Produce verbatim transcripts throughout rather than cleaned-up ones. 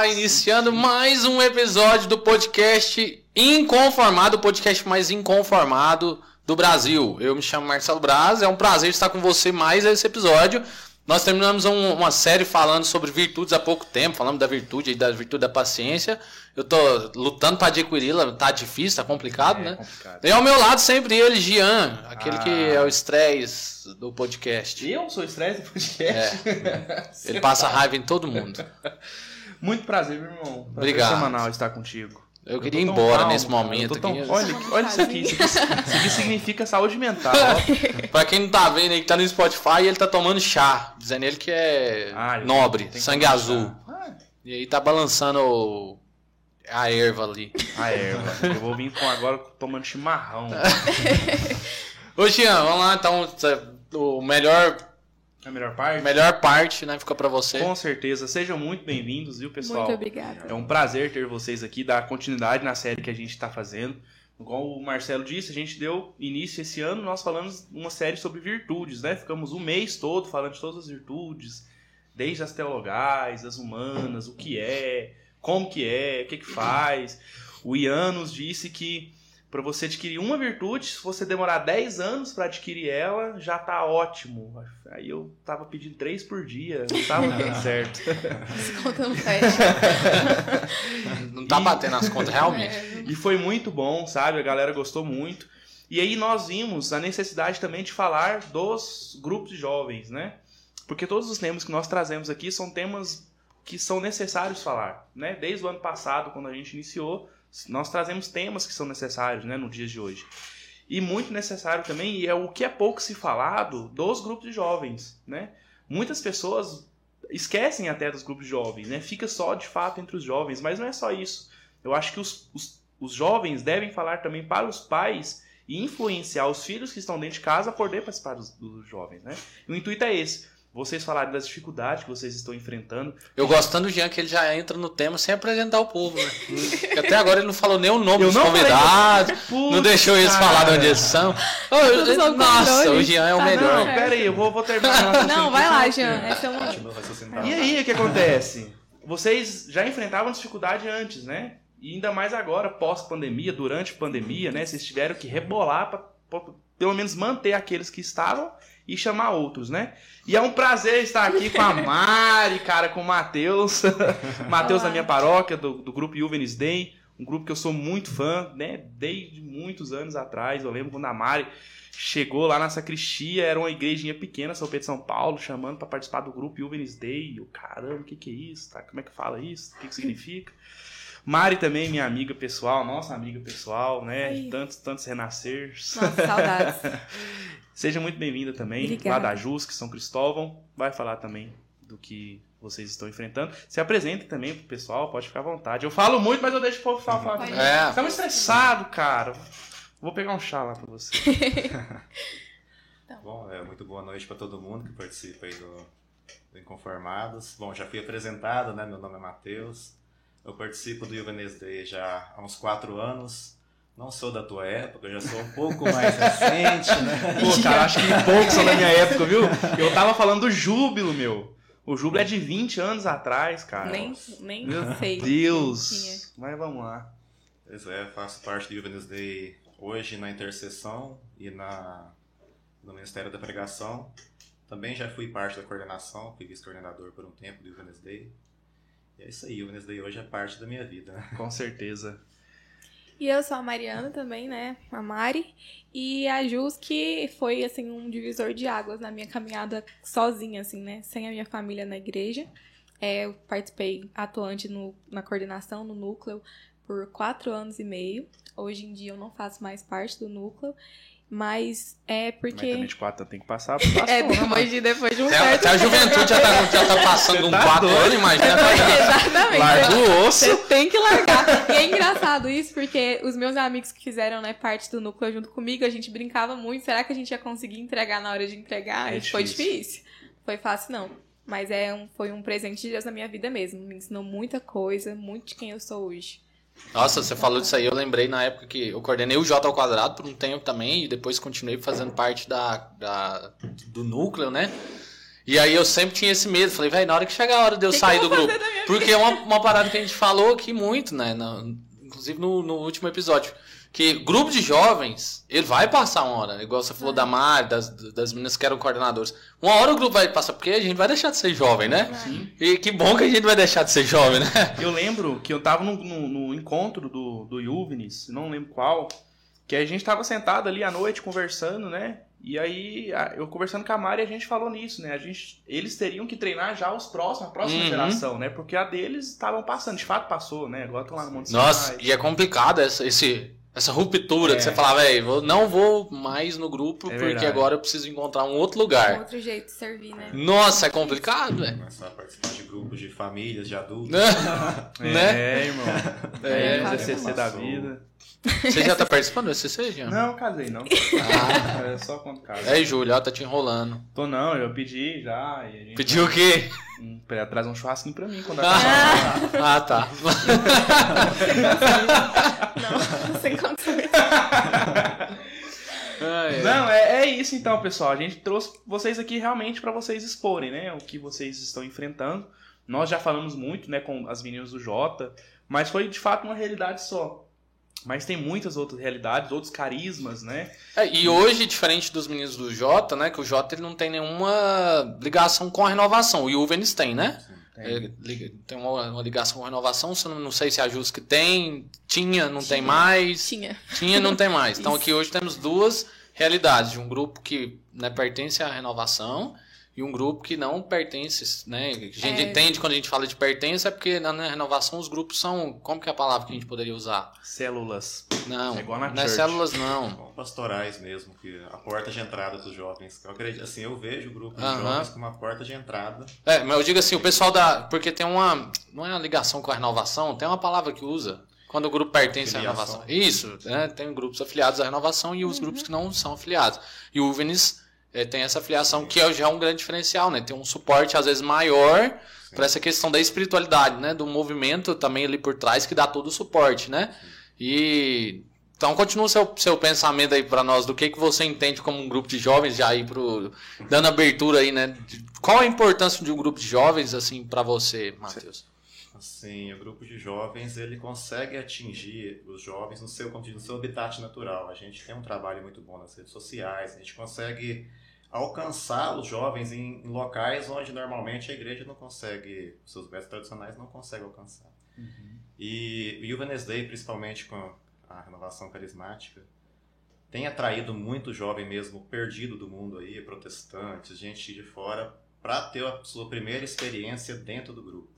lá, iniciando mais um episódio do podcast Inconformado, o podcast mais inconformado do Brasil. Eu me chamo Marcelo Braz, é um prazer estar com você mais esse episódio. Nós terminamos um, uma série falando sobre virtudes há pouco tempo, falamos da virtude e da virtude da paciência. Eu tô lutando para adquiri-la, tá difícil, tá complicado, é, né? Complicado. E ao meu lado sempre ele, Jean, aquele ah. que é o estresse do podcast. Eu sou o estresse do podcast? É. Ele passa raiva em todo mundo. Muito prazer, meu irmão. Prazer Obrigado. Semanal estar contigo. Eu, eu queria ir embora calmo, nesse momento. Tão... Aqui. Olha, olha isso aqui. Isso aqui, isso aqui significa saúde mental. Pra quem não tá vendo aí, que tá no Spotify, ele tá tomando chá. Dizendo ele que é ah, nobre, sangue azul. Ah. E aí tá balançando a erva ali. A erva. Eu vou vir com agora tomando chimarrão. Ô, Jean, vamos lá. Então, o melhor... A melhor parte? Melhor parte, né? Fica pra você. Com certeza. Sejam muito bem-vindos, viu, pessoal? Muito obrigada. É um prazer ter vocês aqui, dar continuidade na série que a gente está fazendo. Igual o Marcelo disse, a gente deu início esse ano, nós falamos uma série sobre virtudes, né? Ficamos um mês todo falando de todas as virtudes, desde as teologais, as humanas, o que é, como que é, o que que faz. O Ian nos disse que para você adquirir uma virtude, se você demorar dez anos para adquirir ela, já tá ótimo. Aí eu tava pedindo três por dia, não tava dando certo. As contas não fecham. Não tá batendo as contas realmente. E foi muito bom, sabe? A galera gostou muito. E aí nós vimos a necessidade também de falar dos grupos de jovens, né? Porque todos os temas que nós trazemos aqui são temas que são necessários falar, né? Desde o ano passado, quando a gente iniciou, nós trazemos temas que são necessários, né, no dia de hoje. E muito necessário também, e é o que é pouco se falado, dos grupos de jovens, né? Muitas pessoas esquecem até dos grupos de jovens, né? Fica só de fato entre os jovens, mas não é só isso. Eu acho que os, os, os jovens devem falar também para os pais e influenciar os filhos que estão dentro de casa a poder participar dos, dos jovens, né? E o intuito é esse. Vocês falarem das dificuldades que vocês estão enfrentando. Eu gosto tanto do Jean que ele já entra no tema sem apresentar o povo, né? Até agora ele não falou nem o nome eu dos convidados, falei... não deixou eles cara. falar de onde eles são. Oh, nossa, o Jean é o tá melhor. Não, pera aí, eu vou, vou terminar. Não, vai lá, Jean. Esse é um... E aí, o que acontece? Vocês já enfrentavam dificuldade antes, né? E ainda mais agora, pós-pandemia, durante a pandemia, né? Vocês tiveram que rebolar para pelo menos manter aqueles que estavam e chamar outros, né? E é um prazer estar aqui com a Mari, cara, com o Matheus. Matheus da minha paróquia, do, do grupo Juvenis Day. Um grupo que eu sou muito fã, né? Desde muitos anos atrás. Eu lembro quando a Mari chegou lá na sacristia, era uma igrejinha pequena, São Pedro de São Paulo, chamando para participar do grupo Juvenis Day. Eu, caramba, o que que é isso? Tá? Como é que fala isso? O que que significa? Mari também, minha amiga pessoal, nossa amiga pessoal, né? Ai. Tantos, tantos renasceres. Nossa, saudades. Seja muito bem-vinda também, Obrigada. Lá da Jusque, São Cristóvão. Vai falar também do que vocês estão enfrentando. Se apresentem também pro pessoal, pode ficar à vontade. Eu falo muito, mas eu deixo o povo falar. falar é. Tá muito estressado, cara. Vou pegar um chá lá pra você. Então. Bom, é, muito boa noite para todo mundo que participa aí do, do Inconformados. Bom, já fui apresentado, né? Meu nome é Matheus. Eu participo do Juvenis Day já há uns quatro anos. Não sou da tua época, eu já sou um pouco mais recente, né? Pô, cara, acho que poucos são da minha época, viu? Eu tava falando do Júbilo, meu. O Júbilo é de vinte anos atrás, cara. Nem, nem meu sei. Deus. Mas vamos lá. Pois é, faço parte do Juvenis Day hoje na intercessão e na, no Ministério da Pregação. Também já fui parte da coordenação, fui vice-coordenador por um tempo do Juvenis Day. E é isso aí, o Juvenis Day hoje é parte da minha vida. Né? Com certeza. E eu sou a Mariana também, né? A Mari. E a Jus, que foi, assim, um divisor de águas na minha caminhada sozinha, assim, né? Sem a minha família na igreja. É, eu participei atuante no, na coordenação, no núcleo, por quatro anos e meio. Hoje em dia eu não faço mais parte do núcleo. Mas é porque... Mas também de quatro tem que passar pro É, depois de, depois de um até, certo... Até a juventude já tá, já tá passando um tá quatro anos, imagina. Exatamente. Larga o osso. Você tem que largar. E é engraçado isso, porque os meus amigos que fizeram, né, parte do núcleo junto comigo, a gente brincava muito. Será que a gente ia conseguir entregar na hora de entregar? É Isso foi difícil. Foi fácil, não. Mas é um, foi um presente de Deus na minha vida mesmo. Me ensinou muita coisa, muito de quem eu sou hoje. Nossa, você falou disso aí, eu lembrei na época que eu coordenei o J ao quadrado por um tempo também, e depois continuei fazendo parte da, da, do núcleo, né? E aí eu sempre tinha esse medo. Falei, velho, na hora que chegar a hora de eu Que sair que eu do vou grupo. fazer da minha Porque é uma, uma parada que a gente falou aqui muito, né? Na, inclusive no, no último episódio. Que grupo de jovens, ele vai passar uma hora. Igual você falou Vai. da Mari, das, das meninas que eram coordenadores. Uma hora o grupo vai passar, porque a gente vai deixar de ser jovem, né? Vai. E que bom que a gente vai deixar de ser jovem, né? Eu lembro que eu tava no, no, no encontro do, do Juvenis, não lembro qual, que a gente tava sentado ali à noite conversando, né? E aí, a- eu conversando com a Mari, a gente falou nisso, né? A gente, eles teriam que treinar já os próximos, a próxima Uhum. geração, né? Porque a deles estavam passando, de fato passou, né? Agora estão lá no Monte Nossa, Sinai. e é complicado essa, esse, essa ruptura É. de você falar, velho, não vou mais no grupo É porque verdade. agora eu preciso encontrar um outro Um lugar. outro jeito de servir, né? Nossa, é complicado, velho. Começar a participar de grupos de famílias, de adultos. Né? É, irmão. É, É, claro. Z C C da vida. Você já tá participando do S C C, Jean? Não, casei, não. Ah, É só quando casa. é, Júlio, ela tá te enrolando. Tô não, eu pedi já. E a gente Pediu o quê? Hum, pra ela trazer um churrasquinho pra mim quando Ah. acabar. Ah, tá. Não, sem condições. Ai, ai. Não, é, é isso então, pessoal. A gente trouxe vocês aqui realmente pra vocês exporem, né? O que vocês estão enfrentando. Nós já falamos muito, né, com as meninas do Jota, mas foi de fato uma realidade só. Mas tem muitas outras realidades, outros carismas, né? É, e hoje, diferente dos meninos do Jota, né? Que o Jota ele não tem nenhuma ligação com a renovação. O Juvenis tem, né? É, liga- tem uma, uma ligação com a renovação. Se não, não sei se é a Jus que tem. Tinha, não tem mais. Tinha. Tinha, não tem mais. Então Isso. aqui hoje temos duas realidades. De um grupo que, né, pertence à renovação e um grupo que não pertence, né? A gente É. entende quando a gente fala de pertence é porque na, na renovação os grupos são... Como que é a palavra que a gente poderia usar? Células. Não, É igual na não é church. células não. São pastorais mesmo, que a porta de entrada dos jovens. Eu acredito, assim, eu vejo o grupo de Aham. jovens como uma porta de entrada. É, mas eu digo assim, o pessoal da... Porque tem uma... Não é uma ligação com a renovação, tem uma palavra que usa... Quando o grupo pertence à Afiliação. renovação. Isso, né? Tem grupos afiliados à renovação e os grupos que não são afiliados. E o Juvenis eh, tem essa afiliação que é já um grande diferencial, né? Tem um suporte às vezes maior para essa questão da espiritualidade, né? Do movimento também ali por trás que dá todo o suporte, né? E então continua o seu, seu pensamento aí para nós do que, que você entende como um grupo de jovens, já aí pro dando abertura aí, né? De- Qual a importância de um grupo de jovens assim para você, Matheus? Assim, o grupo de jovens, ele consegue atingir os jovens no seu, como diz, no seu habitat natural. A gente tem um trabalho muito bom nas redes sociais, a gente consegue alcançar os jovens em, em locais onde normalmente a igreja não consegue, os seus métodos tradicionais não conseguem alcançar. E o Juvenis Day, principalmente com a renovação carismática, tem atraído muito jovem mesmo perdido do mundo aí, protestantes, gente de fora, para ter a sua primeira experiência dentro do grupo.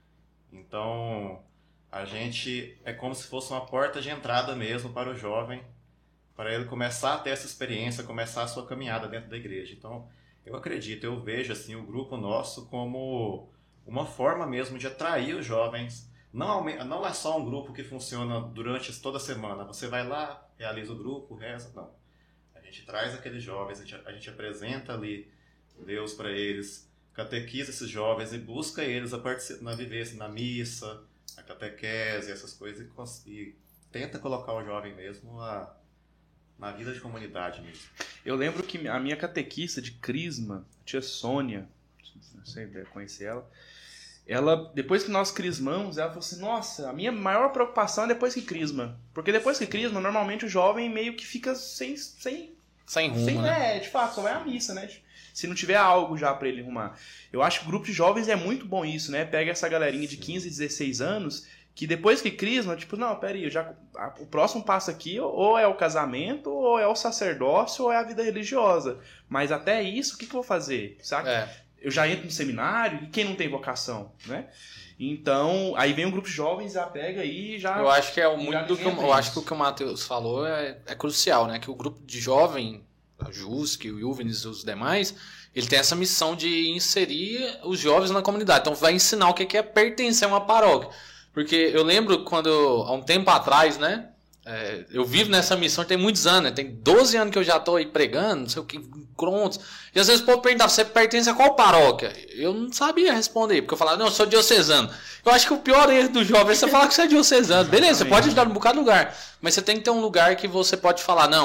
Então, a gente é como se fosse uma porta de entrada mesmo para o jovem, para ele começar a ter essa experiência, começar a sua caminhada dentro da igreja. Então, eu acredito, eu vejo assim o grupo nosso como uma forma mesmo de atrair os jovens. Não, aume- não é só um grupo que funciona durante toda a semana. Você vai lá, realiza o grupo, reza. Não. A gente traz aqueles jovens, a gente, a gente apresenta ali Deus para eles, catequiza esses jovens e busca eles a participar na vivência, na missa, a catequese, essas coisas, e, cons- e tenta colocar o jovem mesmo a, na vida de comunidade mesmo. Eu lembro que a minha catequista de Crisma, a tia Sônia, não sei deve conhecer ela, ela, depois que nós crismamos, ela falou assim, nossa, a minha maior preocupação é depois que crisma. Porque depois que crisma, normalmente o jovem meio que fica sem... sem, Sem rumo, sem né? é, de fato, só vai à missa, né? Se não tiver algo já pra ele arrumar. Eu acho que o grupo de jovens é muito bom isso, né? Pega essa galerinha de quinze, dezesseis anos, que depois que crisma, tipo, não, peraí, eu já, a- o próximo passo aqui ou é o casamento, ou é o sacerdócio, ou é a vida religiosa. Mas até isso, o que, que eu vou fazer? Sabe? É. Eu já entro no seminário, e quem não tem vocação, né? Então, aí vem um grupo de jovens, já pega aí e já... Eu acho que é o já muito do que eu, entra eu acho isso. que o que o Matheus falou é, é crucial, né? Que o grupo de jovem, a Jusc, o Juvenis e os demais, ele tem essa missão de inserir os jovens na comunidade. Então vai ensinar o que é pertencer a uma paróquia. Porque eu lembro quando, há um tempo atrás, né? é, eu vivo nessa missão tem muitos anos, né? Tem doze anos que eu já estou aí pregando, não sei o que, encontros. E às vezes o povo perguntava, você pertence a qual paróquia? Eu não sabia responder, porque eu falava, não, eu sou diocesano. Eu acho que o pior erro do jovem é você falar que você é diocesano. Beleza, você pode ajudar num bocado de lugar, mas você tem que ter um lugar que você pode falar, não,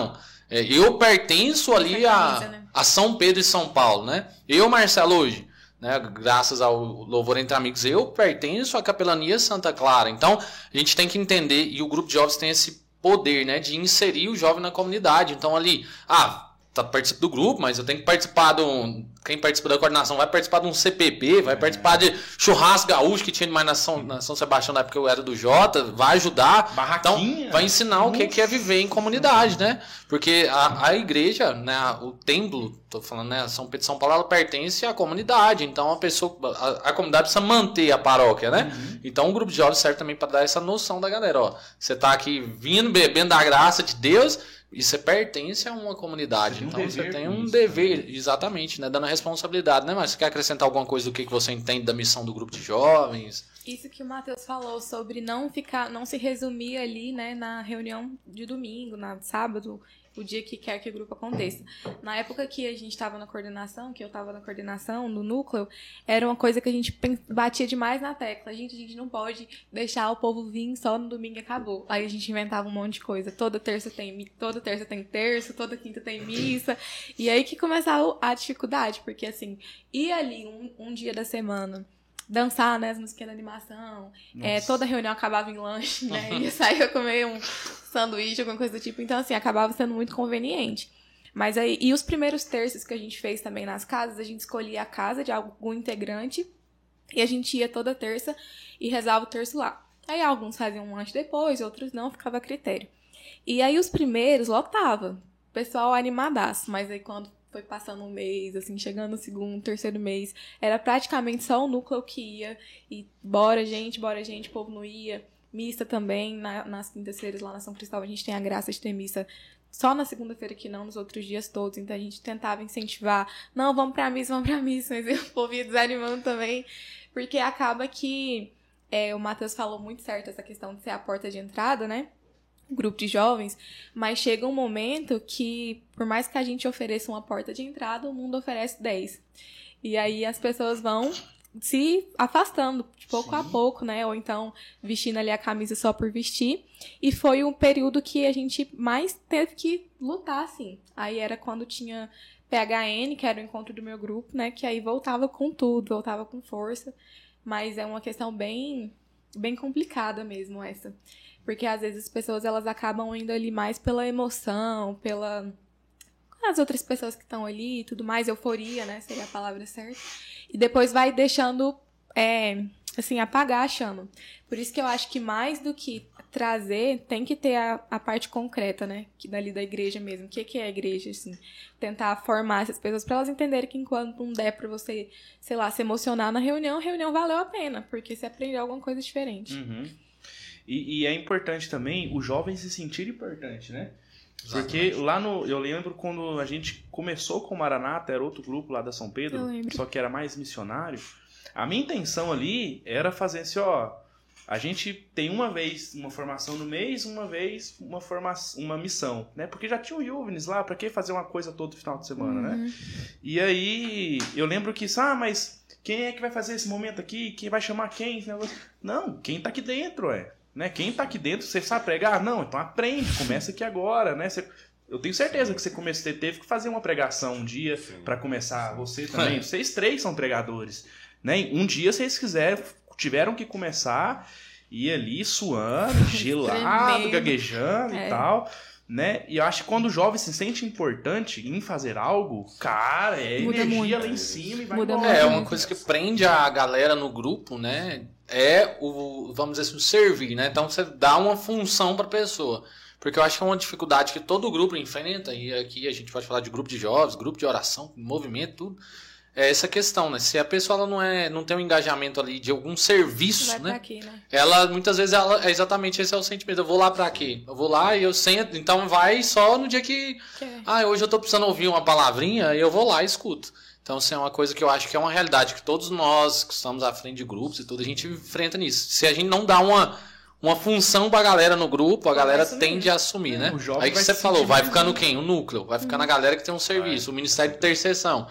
É, eu pertenço ali a, camisa, né? a São Pedro e São Paulo, né? Eu, Marcelo, hoje, né, graças ao Louvor Entre Amigos, eu pertenço à Capelania Santa Clara. Então, a gente tem que entender, e o grupo de jovens tem esse poder, né, de inserir o jovem na comunidade. Então, ali, ah, tá, participo do grupo, mas eu tenho que participar do... Quem participa da coordenação vai participar de um C P P, vai participar de churrasco gaúcho que tinha mais na São, na São Sebastião na época que eu era do Jota, vai ajudar. Barraquinha. Então, vai ensinar o que, que é viver em comunidade, né? Porque a, a igreja, né, o templo, tô falando, né, São Pedro de São Paulo, ela pertence à comunidade. Então, a pessoa, a, a comunidade precisa manter a paróquia, né? Uhum. Então, o grupo de jovens serve também para dar essa noção da galera, ó. Você tá aqui vindo, bebendo da graça de Deus, e você pertence a uma comunidade. Você então, um você tem um dever, também. Exatamente, né? Dando a responsabilidade, né? Mas você quer acrescentar alguma coisa do que você entende da missão do grupo de jovens? Isso que o Matheus falou sobre não ficar, não se resumir ali, né, na reunião de domingo, na sábado, o dia que quer que o grupo aconteça. Na época que a gente estava na coordenação, que eu estava na coordenação, no núcleo, era uma coisa que a gente batia demais na tecla. A gente, a gente não pode deixar o povo vir só no domingo e acabou. Aí a gente inventava um monte de coisa. Toda terça tem, toda terça tem terça, toda quinta tem missa. E aí que começava a dificuldade, porque assim, ir ali um, um dia da semana, dançar, né, as musiquinhas da animação, é, toda reunião acabava em lanche, né, ia sair a comer um sanduíche, alguma coisa do tipo, então assim, acabava sendo muito conveniente. Mas aí, e os primeiros terços que a gente fez também nas casas, a gente escolhia a casa de algum integrante e a gente ia toda terça e rezava o terço lá. Aí alguns faziam um lanche depois, outros não, ficava a critério. E aí os primeiros lotava, o pessoal animadaço, mas aí quando foi passando um mês, assim, chegando no segundo, terceiro mês, era praticamente só o núcleo que ia, e bora gente, bora gente, o povo não ia. Missa também, na, nas quintas-feiras lá na São Cristóvão, a gente tem a graça de ter missa só na segunda-feira que não, nos outros dias todos, então a gente tentava incentivar, não, vamos pra missa, vamos pra missa, mas o povo ia desanimando também, porque acaba que, é, o Matheus falou muito certo, essa questão de ser a porta de entrada, né? Grupo de jovens, mas chega um momento que, por mais que a gente ofereça uma porta de entrada, o mundo oferece dez. E aí as pessoas vão se afastando de pouco Sim. a pouco, né? Ou então vestindo ali a camisa só por vestir. E foi um período que a gente mais teve que lutar, assim. Aí era quando tinha P H N, que era o encontro do meu grupo, né? Que aí voltava com tudo, voltava com força. Mas é uma questão bem, bem complicada mesmo essa. Porque às vezes as pessoas elas acabam indo ali mais pela emoção, pela... as outras pessoas que estão ali e tudo mais, euforia, né? Seria a palavra certa. E depois vai deixando, é, assim, apagar a chama. Por isso que eu acho que mais do que trazer, tem que ter a, a parte concreta, né? Que dali da igreja mesmo. O que, que é a igreja, assim? Tentar formar essas pessoas para elas entenderem que enquanto não der pra você, sei lá, se emocionar na reunião, a reunião valeu a pena. Porque você aprendeu alguma coisa diferente. Uhum. E, e é importante também o jovem se sentir importante, né? Exatamente. Porque lá no... Eu lembro quando a gente começou com o Maranata, era outro grupo lá da São Pedro, só que era mais missionário. A minha intenção ali era fazer assim, ó... A gente tem uma vez uma formação no mês, uma vez uma, formação, uma missão, né? Porque já tinha o Juvenis lá, pra que fazer uma coisa todo final de semana, uhum. né? E aí, eu lembro que, ah, mas quem é que vai fazer esse momento aqui? Quem vai chamar quem? Não, quem tá aqui dentro, é... Né? Quem tá aqui dentro, você sabe pregar? Não, então aprende, começa aqui agora, né? Você, eu tenho certeza que você, comece, você teve que fazer uma pregação um dia para começar, você também. Vocês três são pregadores, né? Um dia vocês quiseram, tiveram que começar, ir ali suando, gelado, gaguejando é. e tal, né? E eu acho que quando o jovem se sente importante em fazer algo, cara, é Muda energia muito. lá em cima e vai Muda embora. É, uma coisa que prende a galera no grupo, né? É o, vamos dizer assim, o servir, né? Então você dá uma função para a pessoa. Porque eu acho que é uma dificuldade que todo grupo enfrenta, e aqui a gente pode falar de grupo de jovens, grupo de oração, movimento, tudo. É essa questão, né? Se a pessoa ela não, é, não tem um engajamento ali de algum serviço, vai né? pra quê, né? Ela, muitas vezes, ela, é exatamente esse é o sentimento. Eu vou lá pra quê? Eu vou lá e eu sento. Então vai só no dia que... que é. Ah, hoje eu tô precisando ouvir uma palavrinha, e eu vou lá e escuto. Então, isso é uma coisa que eu acho que é uma realidade, que todos nós que estamos à frente de grupos e tudo, a gente enfrenta nisso. Se a gente não dá uma, uma função pra galera no grupo, a galera tende a assumir, né? Aí que você falou, vai ficar no quem? O núcleo. Vai ficar hum. na galera que tem um serviço, o Ministério de Intercessão.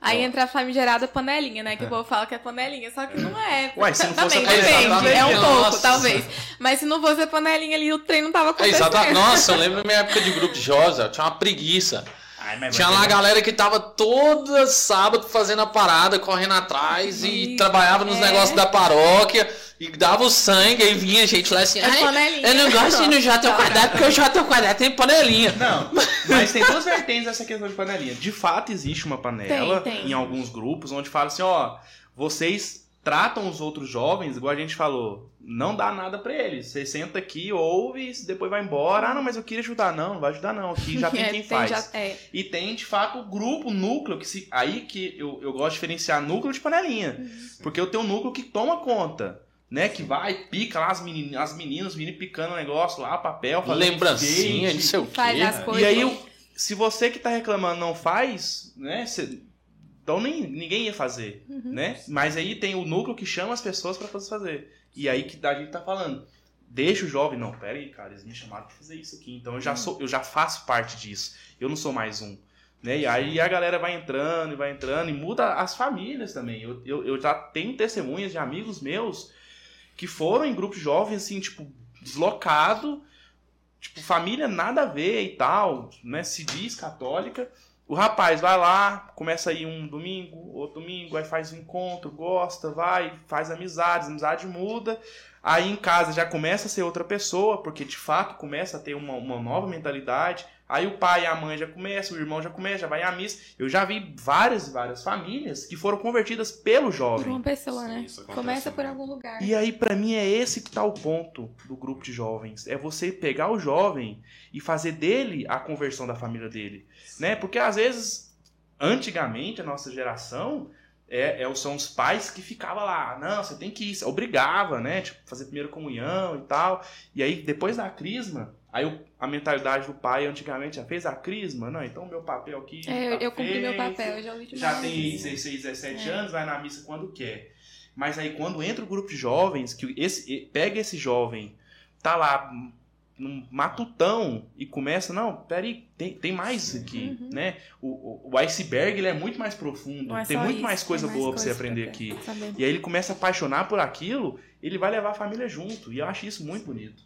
Aí entra a famigerada panelinha, né? Que o povo fala que é panelinha, só que não é. Ué, se não fosse também a panelinha, depende, é um pouco, nossa. talvez. Mas se não fosse a panelinha ali, o trem não tava É, acontecendo. exato. Nossa, eu lembro da minha época de grupo de jovens, eu tinha uma preguiça. Ai, mas Tinha vai lá a ter- galera que tava toda sábado fazendo a parada, correndo atrás e Ih, trabalhava nos é. negócios da paróquia e dava o sangue, aí vinha gente lá assim, É "Ai, panelinha." eu não gosto de ir no J ao quadrado porque o J ao quadrado tem panelinha. Não, mas tem duas vertentes essa questão de panelinha. De fato, existe uma panela Tem, tem. em alguns grupos onde fala assim, ó, vocês tratam os outros jovens, igual a gente falou, não dá nada pra eles. Você senta aqui, ouve, depois vai embora. Ah, não, mas eu queria ajudar. Não, não vai ajudar não. Aqui já tem É, quem tem, faz. já- é. E tem, de fato, o grupo, o núcleo, que se, aí que eu, eu gosto de diferenciar núcleo de panelinha. Porque eu tenho um núcleo que toma conta, né? Que vai, pica lá as meninas, as meninas, os meninos picando o negócio lá, papel, fazendo Lembrancinha, enfeite. não sei o Faz as quê. coisas. E aí, o- se você que tá reclamando não faz, né? Cê, então nem, ninguém ia fazer, né? Mas aí tem o núcleo que chama as pessoas pra fazer. E aí que a gente tá falando. Deixa o jovem. Não, pera aí, cara, eles me chamaram pra fazer isso aqui. Então eu já, sou, eu já faço parte disso. Eu não sou mais um. Né? E aí a galera vai entrando e vai entrando e muda as famílias também. Eu, eu, eu já tenho testemunhas de amigos meus que foram em grupos jovens, assim, tipo, deslocado, tipo, família nada a ver e tal, né? Se diz católica. O rapaz vai lá, começa a ir um domingo, outro domingo, aí faz um encontro, gosta, vai, faz amizades, amizade muda. Aí em casa já começa a ser outra pessoa, porque de fato começa a ter uma, uma nova mentalidade. Aí o pai e a mãe já começam, o irmão já começa, já vai à missa. Eu já vi várias e várias famílias que foram convertidas pelo Por jovem. uma pessoa, Sim, né? isso acontece Começa por muito. algum lugar. E aí, pra mim, é esse que tá o ponto do grupo de jovens. É você pegar o jovem e fazer dele a conversão da família dele. Né? Porque, às vezes, antigamente, a nossa geração, é, é, são os pais que ficavam lá. Não, você tem que ir. Obrigava, né? Tipo, fazer primeira comunhão e tal. E aí, depois da crisma, aí o- a mentalidade do pai, antigamente, já fez a crisma? Não, então o meu papel aqui É, eu, tá eu cumpri meu feito. papel, eu já ouvi demais. Já tem isso. dezesseis, dezessete É. anos, vai na missa quando quer. Mas aí quando entra o grupo de jovens, que esse, e- pega esse jovem, tá lá num matutão e começa, não, peraí, tem, tem mais isso aqui, Uhum. né? O, o, o iceberg, ele é muito mais profundo, Não é tem só muito isso, mais tem coisa mais boa pra você coisa aprender pra aqui. saber. E aí ele começa a apaixonar por aquilo, ele vai levar a família junto, e eu acho isso muito bonito.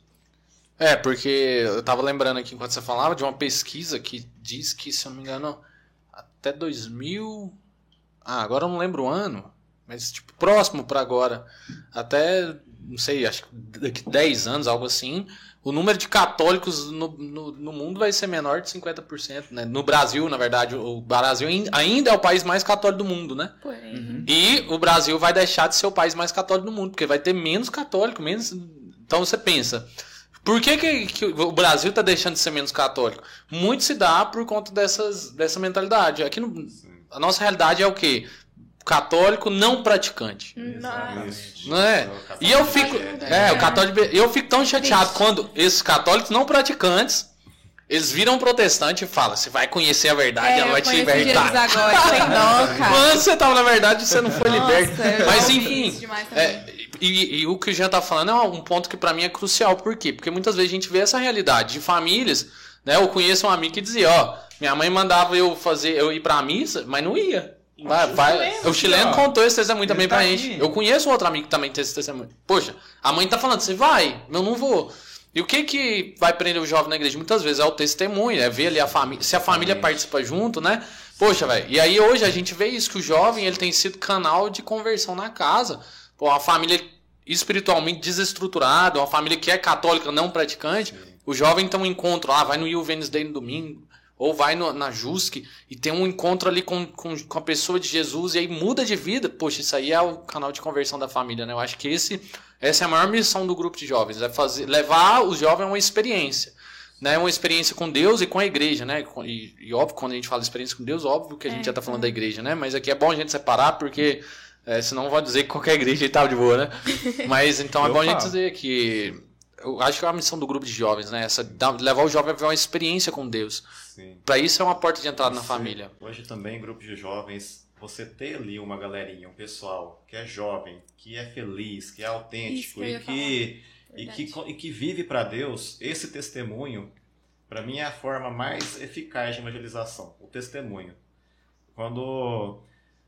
É, porque eu tava lembrando aqui enquanto você falava de uma pesquisa que diz que, se eu não me engano, até dois mil. Ah, agora eu não lembro o ano, mas tipo, próximo pra agora. Até, não sei, acho que daqui dez anos, algo assim, o número de católicos no, no, no mundo vai ser menor de cinquenta por cento, né? No Brasil, na verdade, o Brasil ainda é o país mais católico do mundo, né? Porém, Uhum. E o Brasil vai deixar de ser o país mais católico do mundo, porque vai ter menos católico, menos. Então você pensa, por que, que, que o Brasil está deixando de ser menos católico? Muito se dá por conta dessas, dessa mentalidade. Aqui no, a nossa realidade é o quê? Católico não praticante. Exatamente. Não é? E eu fico. É, o católico. Eu fico tão chateado quando esses católicos não praticantes. Eles viram protestante e falam, você vai conhecer a verdade, é, ela eu vai te conheci Jesus libertar. agora, sem dó, cara. Quando você tava na verdade, você não foi Nossa, liberto. eu já Mas ouvi enfim, isso demais também. é, e, e o que o Jean tá falando é um ponto que pra mim é crucial. Por quê? Porque muitas vezes a gente vê essa realidade de famílias, né? Eu conheço um amigo que dizia, ó, minha mãe mandava eu fazer, eu ir pra missa, mas não ia. Vai, O vai. chileno O chileno aqui, ó. contou esse testemunho também Ele tá pra aqui. gente. Eu conheço outro amigo que também tem esse testemunho. Poxa, a mãe tá falando, você vai? Eu não vou. E o que que vai prender o jovem na igreja? Muitas vezes é o testemunho, é ver ali a família, se a família participa junto, né? Poxa, velho. E aí hoje a gente vê isso, que o jovem ele tem sido canal de conversão na casa. Pô, uma família espiritualmente desestruturada, uma família que é católica, não praticante, o jovem tem um encontro lá, vai no You Wednesday no domingo, ou vai no, na Jusc e tem um encontro ali com, com, com a pessoa de Jesus e aí muda de vida. Poxa, isso aí é o canal de conversão da família, né? Eu acho que esse, essa é a maior missão do grupo de jovens, é fazer, levar os jovens a uma experiência, né? Uma experiência com Deus e com a igreja, né? E, e óbvio, quando a gente fala experiência com Deus, óbvio que a gente É, já tá falando é. da igreja, né? Mas aqui é bom a gente separar, porque é, senão vai dizer que qualquer igreja tá de boa, né? Mas então é Eu bom a gente falo. dizer que eu acho que é a missão do grupo de jovens, né? Essa, dar- levar o jovem a ver uma experiência com Deus. Sim. Pra isso é uma porta de entrada na Você- família. Hoje também, grupo de jovens, você ter ali uma galerinha, um pessoal que é jovem, que é feliz, que é Isso autêntico que eu e ia que, e, Verdade. que, e que vive para Deus, esse testemunho, para mim, é a forma mais eficaz de evangelização, o testemunho. Quando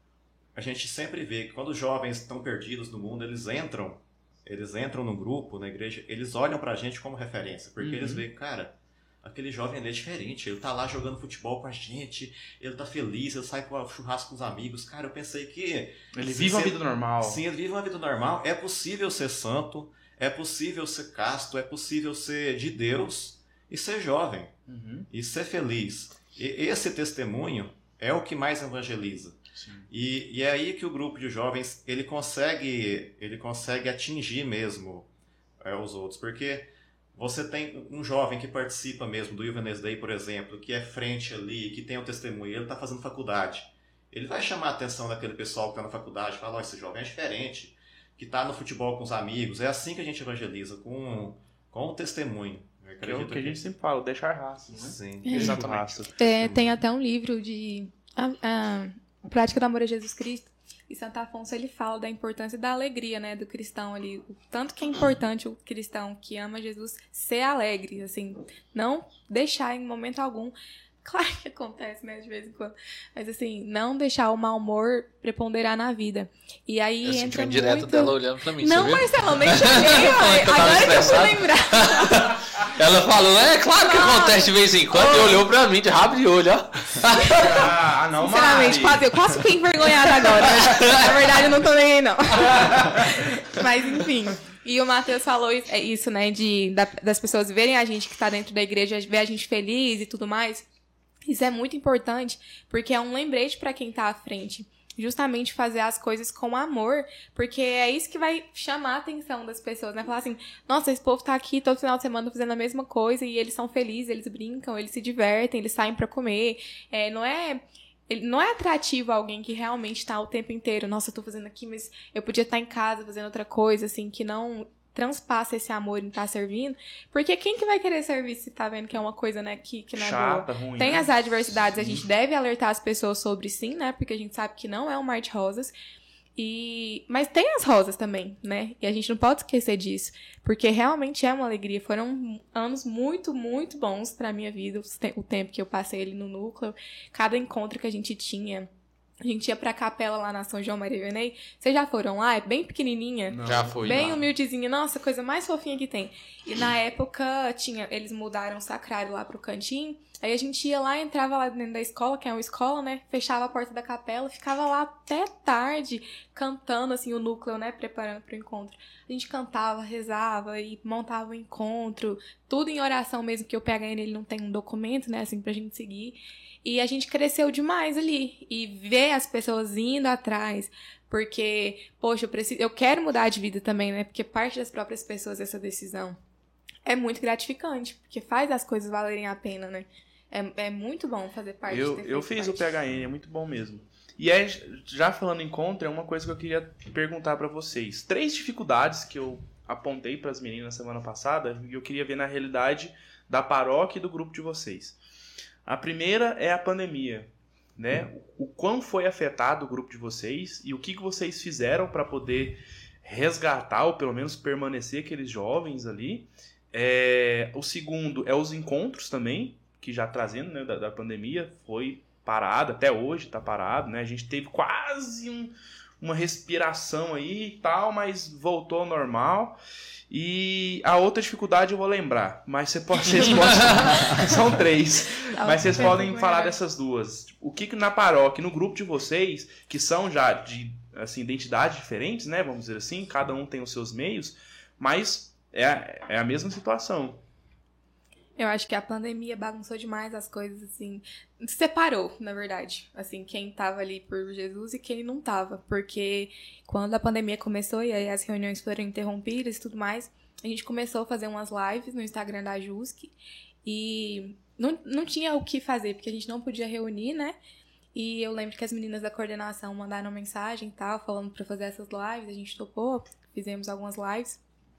a gente sempre vê que quando os jovens estão perdidos no mundo, eles entram, eles entram no grupo, na igreja, eles olham pra gente como referência, porque uhum. eles veem, cara, aquele jovem ali é diferente, ele tá lá jogando futebol com a gente, ele tá feliz, ele sai pro churrasco com os amigos. Cara, eu pensei que... Ele vive uma vida normal. Sim, ele vive uma vida normal. É possível ser santo, é possível ser casto, é possível ser de Deus e ser jovem, uhum. e ser feliz. E esse testemunho é o que mais evangeliza. E, e é aí que o grupo de jovens ele consegue, ele consegue atingir mesmo é, os outros, porque você tem um jovem que participa mesmo do Youth Wednesday, por exemplo, que é frente ali, que tem o testemunho, ele está fazendo faculdade, ele vai chamar a atenção daquele pessoal que está na faculdade, fala, ó, esse jovem é diferente, que está no futebol com os amigos. É assim que a gente evangeliza, com, com o testemunho. Que é o que a gente sempre fala, deixar rastro, né? Sim, é. Exatamente. É, tem até um livro de... A, a, A Prática do Amor a Jesus Cristo, e Santo Afonso ele fala da importância da alegria, né, do cristão ali, o tanto que é importante o cristão que ama Jesus ser alegre, assim, não deixar em momento algum, claro que acontece, né, de vez em quando, mas assim, não deixar o mau humor preponderar na vida. E aí eu entra muito... direto dela olhando pra mim, não, Marcelo, nem chamei, agora que eu fui lembrar. Ela falou, é claro que não. Acontece de vez em quando, oh. E olhou pra mim de rabo de olho, ó. Ah, não, sinceramente, quase, eu quase fiquei envergonhada agora. Na verdade, eu não tô nem aí, não. Mas, enfim. E o Matheus falou isso, né, de, da, das pessoas verem a gente que tá dentro da igreja, ver a gente feliz e tudo mais. Isso é muito importante, porque é um lembrete pra quem tá à frente. Justamente fazer as coisas com amor, porque é isso que vai chamar a atenção das pessoas, né? Falar assim, nossa, esse povo tá aqui todo final de semana fazendo a mesma coisa e eles são felizes, eles brincam, eles se divertem, eles saem pra comer. É, não é... Não é atrativo alguém que realmente tá o tempo inteiro, nossa, eu tô fazendo aqui, mas eu podia estar em casa fazendo outra coisa, assim, que não transpassa esse amor em estar servindo, porque quem que vai querer servir se tá vendo que é uma coisa, né, que, que não é chata, boa? Ruim, tem né? as adversidades, a gente deve alertar as pessoas sobre sim, né, porque a gente sabe que não é um mar de rosas, e... mas tem as rosas também, né, e a gente não pode esquecer disso, porque realmente é uma alegria, foram anos muito, muito bons pra minha vida, o tempo que eu passei ali no núcleo, cada encontro que a gente tinha. A gente ia pra capela lá na São João Maria Vianney. Vocês já foram lá? É bem pequenininha. Não. Já fui bem lá. Humildezinha. Nossa, coisa mais fofinha que tem. E na época, tinha, eles mudaram o sacrário lá pro cantinho. Aí a gente ia lá, entrava lá dentro da escola, que é uma escola, né? Fechava a porta da capela, ficava lá até tarde, cantando, assim, o núcleo, né? Preparando pro encontro. A gente cantava, rezava e montava o encontro. Tudo em oração mesmo, que o P H N ele não tem um documento, né? Assim, pra gente seguir. E a gente cresceu demais ali. E ver as pessoas indo atrás. Porque, poxa, eu, preciso, eu quero mudar de vida também, né? Porque parte das próprias pessoas essa decisão é muito gratificante. Porque faz as coisas valerem a pena, né? É, é muito bom fazer parte. Eu, eu fiz parte. O P H N, é muito bom mesmo. E aí, já falando em encontro, é uma coisa que eu queria perguntar pra vocês. Três dificuldades que eu apontei pras meninas semana passada. E eu queria ver na realidade da paróquia e do grupo de vocês. A primeira é a pandemia, né? O quão foi afetado o grupo de vocês e o que, que vocês fizeram para poder resgatar ou pelo menos permanecer aqueles jovens ali. É, o segundo é os encontros também, que já trazendo, né, da, da pandemia, foi parado, até hoje está parado, né? A gente teve quase um, uma respiração aí e tal, mas voltou ao normal. E a outra dificuldade eu vou lembrar, mas você pode, vocês podem, são três, mas vocês podem falar dessas duas. O que, que na paróquia, no grupo de vocês, que são já de assim, identidades diferentes, né, vamos dizer assim, cada um tem os seus meios, mas é, é a mesma situação. Eu acho que a pandemia bagunçou demais as coisas, assim, separou, na verdade, assim, quem tava ali por Jesus e quem não tava, porque quando a pandemia começou e aí as reuniões foram interrompidas e tudo mais, a gente começou a fazer umas lives no Instagram da JUSC e não, não tinha o que fazer, porque a gente não podia reunir, né, e eu lembro que as meninas da coordenação mandaram mensagem e tal, falando pra fazer essas lives, a gente topou, fizemos algumas lives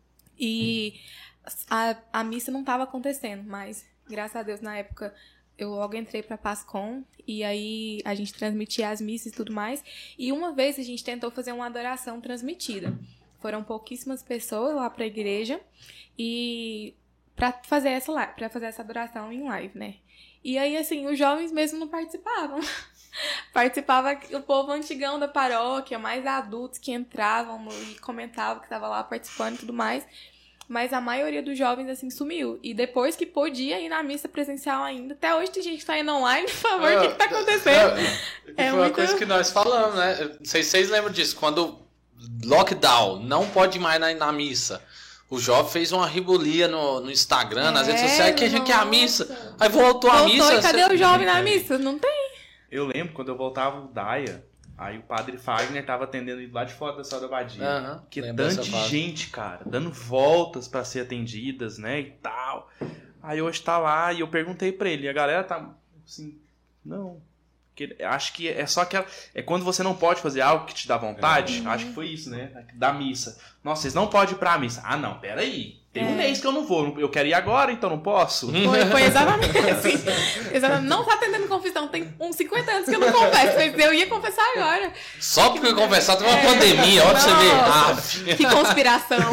e... A, a missa não estava acontecendo, mas graças a Deus na época eu logo entrei para Pascom e aí a gente transmitia as missas e tudo mais. E uma vez a gente tentou fazer uma adoração transmitida. Foram pouquíssimas pessoas lá para a igreja e pra fazer essa live, pra fazer essa adoração em live, né? E aí, assim, os jovens mesmo não participavam. Participava o povo antigão da paróquia, mais adultos que entravam no, e comentavam que tava lá participando e tudo mais. Mas a maioria dos jovens, assim, sumiu. E depois que podia ir na missa presencial ainda, até hoje tem gente que tá indo online, por favor, o que que tá acontecendo? É, é foi muito... uma coisa que nós falamos, né? Não sei se vocês lembram disso. Quando lockdown, não pode mais na, na missa. O jovem fez uma ribolia no, no Instagram, é, nas redes sociais, que a gente quer a missa. Aí voltou, voltou a missa. Voltou, e cadê você... o jovem na missa? Não tem. Eu lembro quando eu voltava do Daia, aí o padre Fagner tava atendendo lá de fora da sala da Abadia. Uhum, que tanto de gente, cara, dando voltas pra ser atendidas, né, e tal. Aí hoje tá lá e eu perguntei pra ele, e a galera tá assim, não... Que, acho que é só aquela... É quando você não pode fazer algo que te dá vontade. Uhum. Acho que foi isso, né? Da missa. Nossa, vocês não podem ir pra missa. Ah, não, peraí. Tem é. um mês que eu não vou. Eu quero ir agora, então não posso. Foi, foi exatamente assim. Exatamente. Não tá atendendo confissão. Tem uns cinquenta anos que eu não confesso. Mas eu ia confessar agora. Só porque eu confessar tem uma é. pandemia. Olha pra você ver. Ah, que conspiração.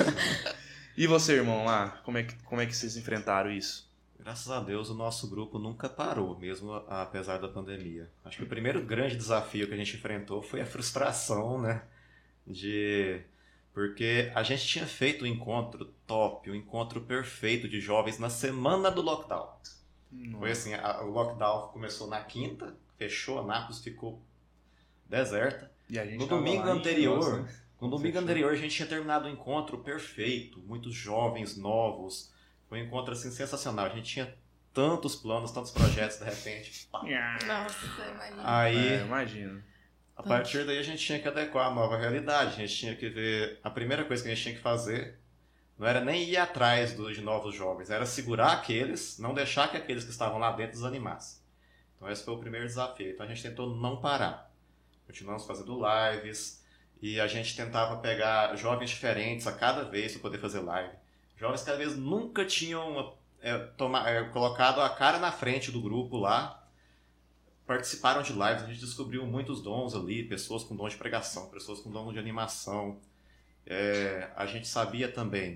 E você, irmão, lá? Como é, que, como é que vocês enfrentaram isso? Graças a Deus o nosso grupo nunca parou, mesmo apesar da pandemia. Acho que o primeiro grande desafio que a gente enfrentou foi a frustração, né? De... Porque a gente tinha feito o encontro top, o encontro perfeito de jovens na semana do lockdown. Nossa. Foi assim, a, o lockdown começou na quinta, fechou, a Nápoles ficou deserta. E a gente no domingo anterior, nossa, no domingo fechou. anterior a gente tinha terminado o encontro perfeito, muitos jovens novos. Foi um encontro assim sensacional. A gente tinha tantos planos, tantos projetos, de repente. Pá. Nossa, imagina. Aí, é, imagino. A partir daí a gente tinha que adequar a nova realidade. A gente tinha que ver. A primeira coisa que a gente tinha que fazer não era nem ir atrás do, de novos jovens, era segurar aqueles, não deixar que aqueles que estavam lá dentro desanimassem. Então esse foi o primeiro desafio. Então a gente tentou não parar. Continuamos fazendo lives e a gente tentava pegar jovens diferentes a cada vez para poder fazer live. Jovens que às vezes nunca tinham é, toma, é, colocado a cara na frente do grupo lá, participaram de lives, a gente descobriu muitos dons ali, pessoas com dom de pregação, pessoas com dom de animação. É, a gente sabia também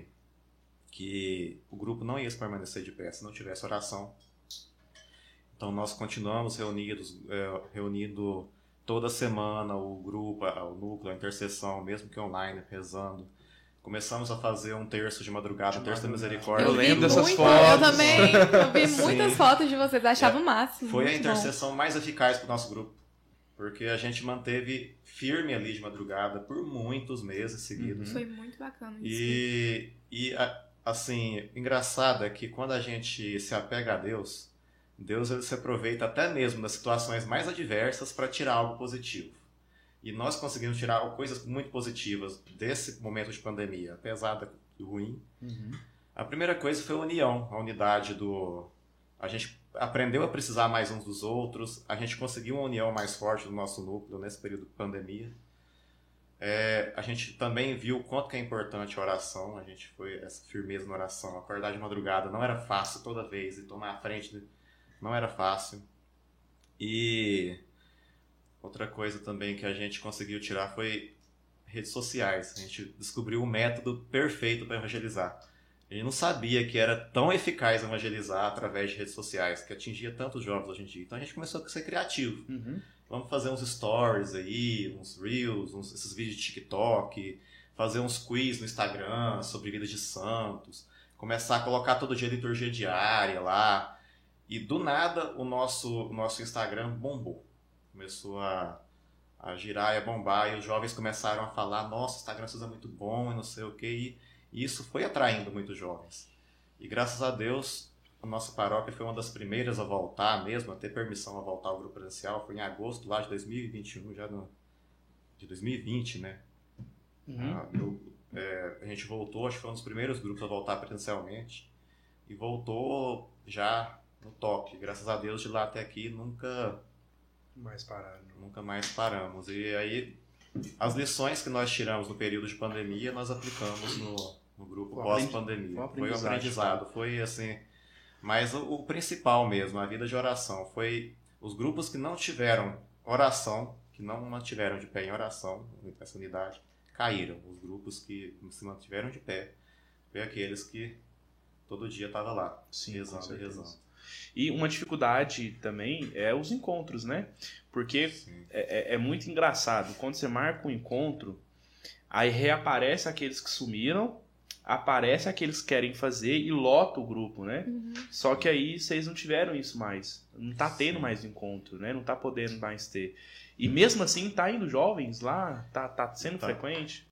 que o grupo não ia permanecer de pé se não tivesse oração. Então nós continuamos reunidos, é, reunindo toda semana o grupo, o núcleo, a intercessão, mesmo que online, rezando. Começamos a fazer um terço de madrugada, um terço da misericórdia. Eu, eu lembro dessas muito, fotos. Eu também. Eu vi muitas fotos de vocês, achava o máximo. Foi a intercessão bom. mais eficaz para o nosso grupo. Porque a gente manteve firme ali de madrugada por muitos meses seguidos. Uhum. Foi muito bacana isso. E, e assim, engraçado é que quando a gente se apega a Deus, Deus ele se aproveita até mesmo das situações mais adversas para tirar algo positivo. E nós conseguimos tirar coisas muito positivas desse momento de pandemia, apesar do ruim. Uhum. A primeira coisa foi a união, a unidade do... A gente aprendeu a precisar mais uns dos outros, a gente conseguiu uma união mais forte do nosso núcleo nesse período de pandemia. É, a gente também viu o quanto que é importante a oração, a gente foi essa firmeza na oração. Acordar de madrugada não era fácil toda vez, e tomar a frente não era fácil. E... Outra coisa também que a gente conseguiu tirar foi redes sociais. A gente descobriu o método perfeito para evangelizar. A gente não sabia que era tão eficaz evangelizar através de redes sociais, que atingia tantos jovens hoje em dia. Então a gente começou a ser criativo. Uhum. Vamos fazer uns stories aí, uns reels, uns, esses vídeos de TikTok, fazer uns quiz no Instagram sobre vida de santos, começar a colocar todo dia liturgia diária lá. E do nada o nosso, o nosso Instagram bombou. Começou a, a girar e a bombar, e os jovens começaram a falar, nossa, o Instagram é muito bom e não sei o que, e, e isso foi atraindo muitos jovens. E graças a Deus, a nossa paróquia foi uma das primeiras a voltar mesmo, a ter permissão a voltar ao grupo presencial, foi em agosto lá de dois mil e vinte e um, já no, de dois mil e vinte, né? Uhum. Ah, eu, é, a gente voltou, acho que foi um dos primeiros grupos a voltar presencialmente, e voltou já no top. Graças a Deus, de lá até aqui, nunca... Mais pararam. Nunca mais paramos. E aí, as lições que nós tiramos no período de pandemia, nós aplicamos no, no grupo pós-pandemia. Foi um aprendizado. Foi assim... Mas o, o principal mesmo, a vida de oração, foi os grupos que não tiveram oração, que não mantiveram de pé em oração, essa unidade, caíram. Os grupos que se mantiveram de pé, foi aqueles que todo dia estava lá, Sim, rezando com e certeza. rezando. E uma dificuldade também é os encontros, né? Porque é, é, é muito engraçado. Quando você marca um encontro, aí reaparece aqueles que sumiram, aparece aqueles que querem fazer e lota o grupo, né? Uhum. Só que aí vocês não tiveram isso mais. Não tá tendo mais encontro, né? Não tá podendo mais ter. E mesmo assim, tá indo jovens lá? Tá, tá sendo Tá. frequente?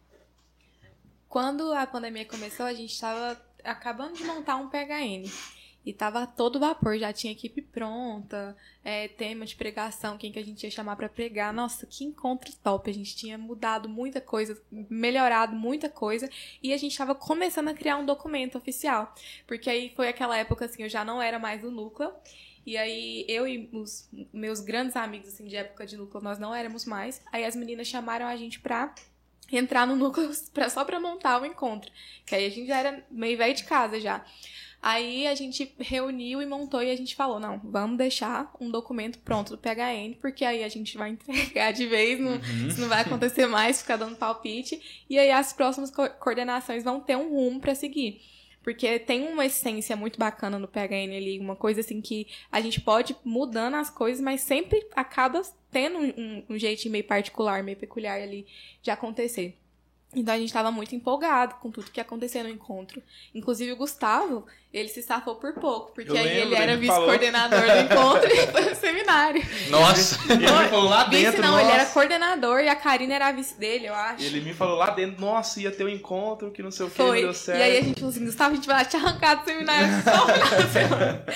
Quando a pandemia começou, a gente estava acabando de montar um P H N. E tava todo vapor, já tinha equipe pronta, é, tema de pregação, quem que a gente ia chamar pra pregar. Nossa, que encontro top! A gente tinha mudado muita coisa, melhorado muita coisa, e a gente tava começando a criar um documento oficial. Porque aí foi aquela época, assim, eu já não era mais do núcleo, e aí eu e os meus grandes amigos, assim, de época de núcleo, nós não éramos mais. Aí as meninas chamaram a gente pra entrar no núcleo pra, só pra montar o encontro. Que aí a gente já era meio velho de casa já. Aí a gente reuniu e montou e a gente falou, não, vamos deixar um documento pronto do P H N, porque aí a gente vai entregar de vez, não, Uhum. isso não vai acontecer mais, ficar dando palpite, e aí as próximas co- coordenações vão ter um rumo pra seguir. Porque tem uma essência muito bacana no P H N ali, uma coisa assim que a gente pode ir mudando as coisas, mas sempre acaba tendo um, um, um jeitinho meio particular, meio peculiar ali de acontecer. Então a gente tava muito empolgado com tudo que ia acontecer no encontro. Inclusive o Gustavo, ele se safou por pouco, porque Eu aí lembro, ele era ele falou. vice-coordenador do encontro e foi pro seminário. Nossa! Ele me falou lá Vice dentro, não, nossa. ele era coordenador e a Karina era a vice dele, eu acho. Ele me falou lá dentro, nossa, ia ter um encontro que não sei o que, Foi. não deu certo. E aí a gente falou assim, Gustavo, a gente vai te arrancar do seminário só no final da semana.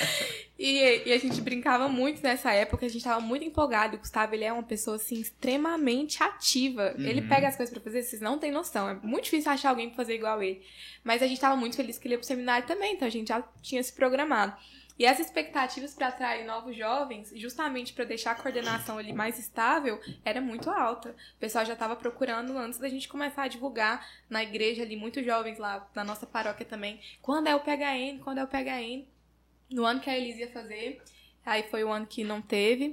E, e a gente brincava muito nessa época, a gente tava muito empolgado. O Gustavo, ele é uma pessoa, assim, extremamente ativa. Uhum. Ele pega as coisas pra fazer, vocês não têm noção. É muito difícil achar alguém pra fazer igual ele. Mas a gente tava muito feliz que ele ia pro seminário também, então a gente já tinha se programado. E essas expectativas para atrair novos jovens, justamente para deixar a coordenação ali mais estável, era muito alta. O pessoal já estava procurando antes da gente começar a divulgar na igreja ali, muitos jovens lá na nossa paróquia também. Quando é o P H N? Quando é o P H N? No ano que a Elise ia fazer, aí foi o ano que não teve.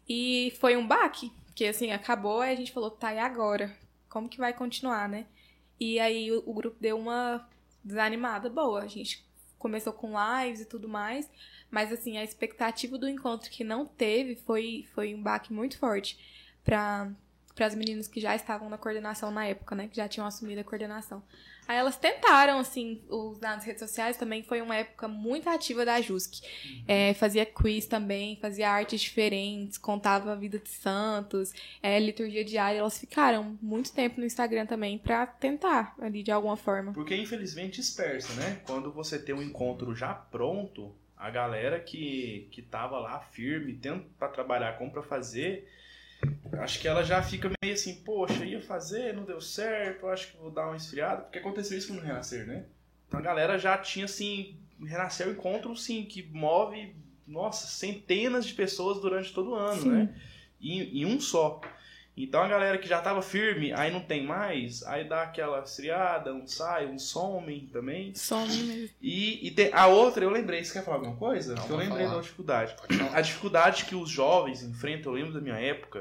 E foi um baque, porque assim, acabou, aí a gente falou, tá, e agora? Como que vai continuar, né? E aí o, o grupo deu uma desanimada boa, a gente começou com lives e tudo mais, mas assim, a expectativa do encontro que não teve foi, foi um baque muito forte para as meninas que já estavam na coordenação na época, né, que já tinham assumido a coordenação. Aí elas tentaram, assim, usar nas redes sociais, também foi uma época muito ativa da J U S C. Uhum. É, fazia quiz também, fazia artes diferentes, contava a vida de santos, é, liturgia diária. Elas ficaram muito tempo no Instagram também pra tentar ali de alguma forma. Porque infelizmente dispersa, né? Quando você tem um encontro já pronto, a galera que, que tava lá firme, tendo pra trabalhar como pra fazer, acho que ela já fica meio assim, poxa, ia fazer, não deu certo, acho que vou dar uma esfriada, porque aconteceu isso no Renascer, né? Então a galera já tinha, assim, Renascer o encontro, sim, que move, nossa, centenas de pessoas durante todo o ano, sim, né? E, e um só. Então a galera que já tava firme, aí não tem mais, aí dá aquela esfriada, um sai, um some também. Some mesmo. E, e tem, a outra, eu lembrei, você quer falar alguma coisa? Não, eu lembrei falar. da dificuldade. A dificuldade que os jovens enfrentam, eu lembro da minha época,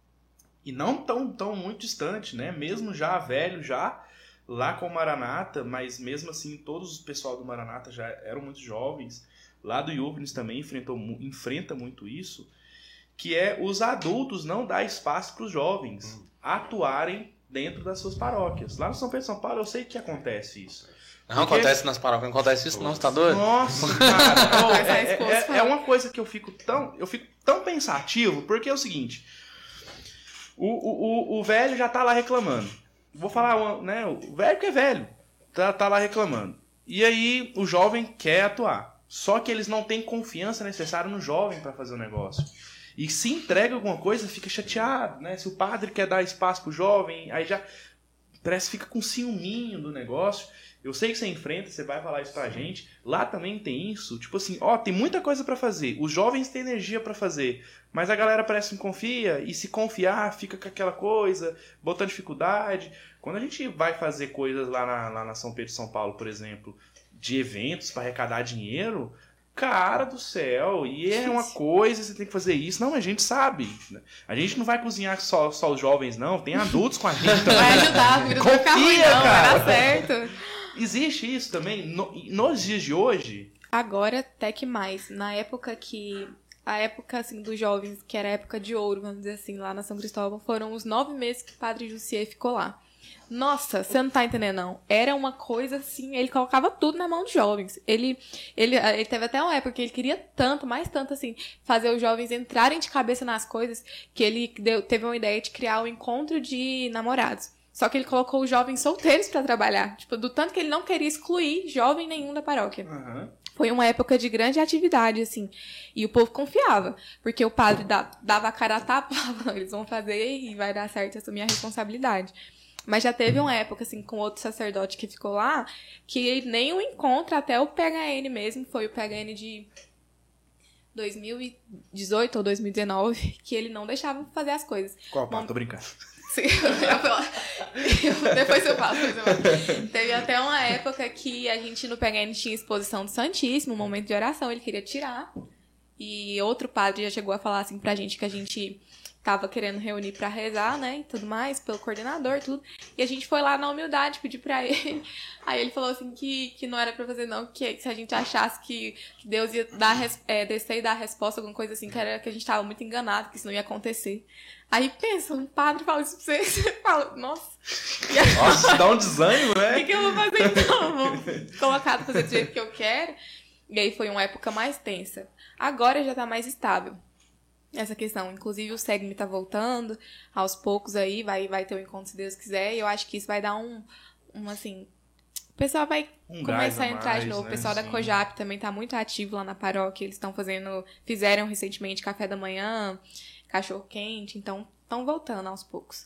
e não tão, tão muito distante, né? Mesmo já velho, já lá com o Maranata, mas mesmo assim todos os pessoal do Maranata já eram muito jovens. Lá do Iúvenes também enfrentou, enfrenta muito isso, que é os adultos não dar espaço para os jovens hum. atuarem dentro das suas paróquias. Lá no São Pedro de São Paulo eu sei que acontece isso. Não Porque... acontece nas paróquias, não acontece isso não, você tá doido? Nossa, cara, oh, é, é, é uma coisa que eu fico tão, eu fico tão pensativo, porque é o seguinte, o, o, o, o velho já tá lá reclamando. Vou falar, né, o velho que é velho, tá, tá lá reclamando. E aí o jovem quer atuar. Só que eles não têm confiança necessária no jovem para fazer o negócio. E se entrega alguma coisa, fica chateado, né? Se o padre quer dar espaço pro jovem, aí já parece que fica com ciúminho do negócio. Eu sei que você enfrenta, você vai falar isso pra gente. Lá também tem isso. Tipo assim, ó, tem muita coisa pra fazer. Os jovens têm energia pra fazer. Mas a galera parece que não confia. E se confiar, fica com aquela coisa, botando dificuldade. Quando a gente vai fazer coisas lá na, lá na São Pedro de São Paulo, por exemplo, de eventos pra arrecadar dinheiro... Cara do céu, e é uma coisa, você tem que fazer isso. Não, a gente sabe. A gente não vai cozinhar só, só os jovens, não. Tem adultos com a gente também. Vai ajudar, a vida Confia, vai ficar ruim, não, cara. vai dar certo. Existe isso também no, nos dias de hoje? Agora até que mais. Na época que... A época, assim, dos jovens, que era a época de ouro, vamos dizer assim, lá na São Cristóvão, foram os nove meses que o Padre Jussier ficou lá. Nossa, você não tá entendendo, não. Era uma coisa assim, ele colocava tudo na mão dos jovens. Ele, ele, ele teve até uma época que ele queria tanto, mais tanto assim, fazer os jovens entrarem de cabeça nas coisas, que ele deu, teve uma ideia de criar um encontro de namorados. Só que ele colocou os jovens solteiros pra trabalhar. Tipo, do tanto que ele não queria excluir jovem nenhum da paróquia. Uhum. Foi uma época de grande atividade, assim. E o povo confiava. Porque o padre dava a cara a tapa, eles vão fazer e vai dar certo, assumir a responsabilidade. Mas já teve uma época, assim, com outro sacerdote que ficou lá, que nem o encontro, até o P H N mesmo, foi o P H N de dois mil e dezoito ou dois mil e dezenove, que ele não deixava fazer as coisas. Qual parte? Tô brincando. Sim, depois eu falo, depois eu falo. Teve até uma época que a gente no P H N tinha exposição do Santíssimo, um momento de oração, ele queria tirar. E outro padre já chegou a falar assim pra gente que a gente tava querendo reunir pra rezar, né, e tudo mais, pelo coordenador, tudo. E a gente foi lá na humildade, pedir pra ele. Aí ele falou assim que, que não era pra fazer não, que, que se a gente achasse que, que Deus ia dar, é, descer e dar a resposta, alguma coisa assim, que era que a gente tava muito enganado, que isso não ia acontecer. Aí pensa, um padre fala isso pra você, você fala, nossa. Aí, nossa, dá um desânimo, né? O que, que eu vou fazer então? Vou colocar pra fazer do jeito que eu quero. E aí foi uma época mais tensa. Agora já tá mais estável essa questão. Inclusive o SEGME tá voltando aos poucos aí, vai, vai ter o encontro se Deus quiser. E eu acho que isso vai dar um, um assim... O pessoal vai um começar a, a entrar mais, de novo. né? O pessoal Sim. da COJAP também tá muito ativo lá na paróquia. Eles estão fazendo... Fizeram recentemente café da manhã, cachorro quente. Então estão voltando aos poucos.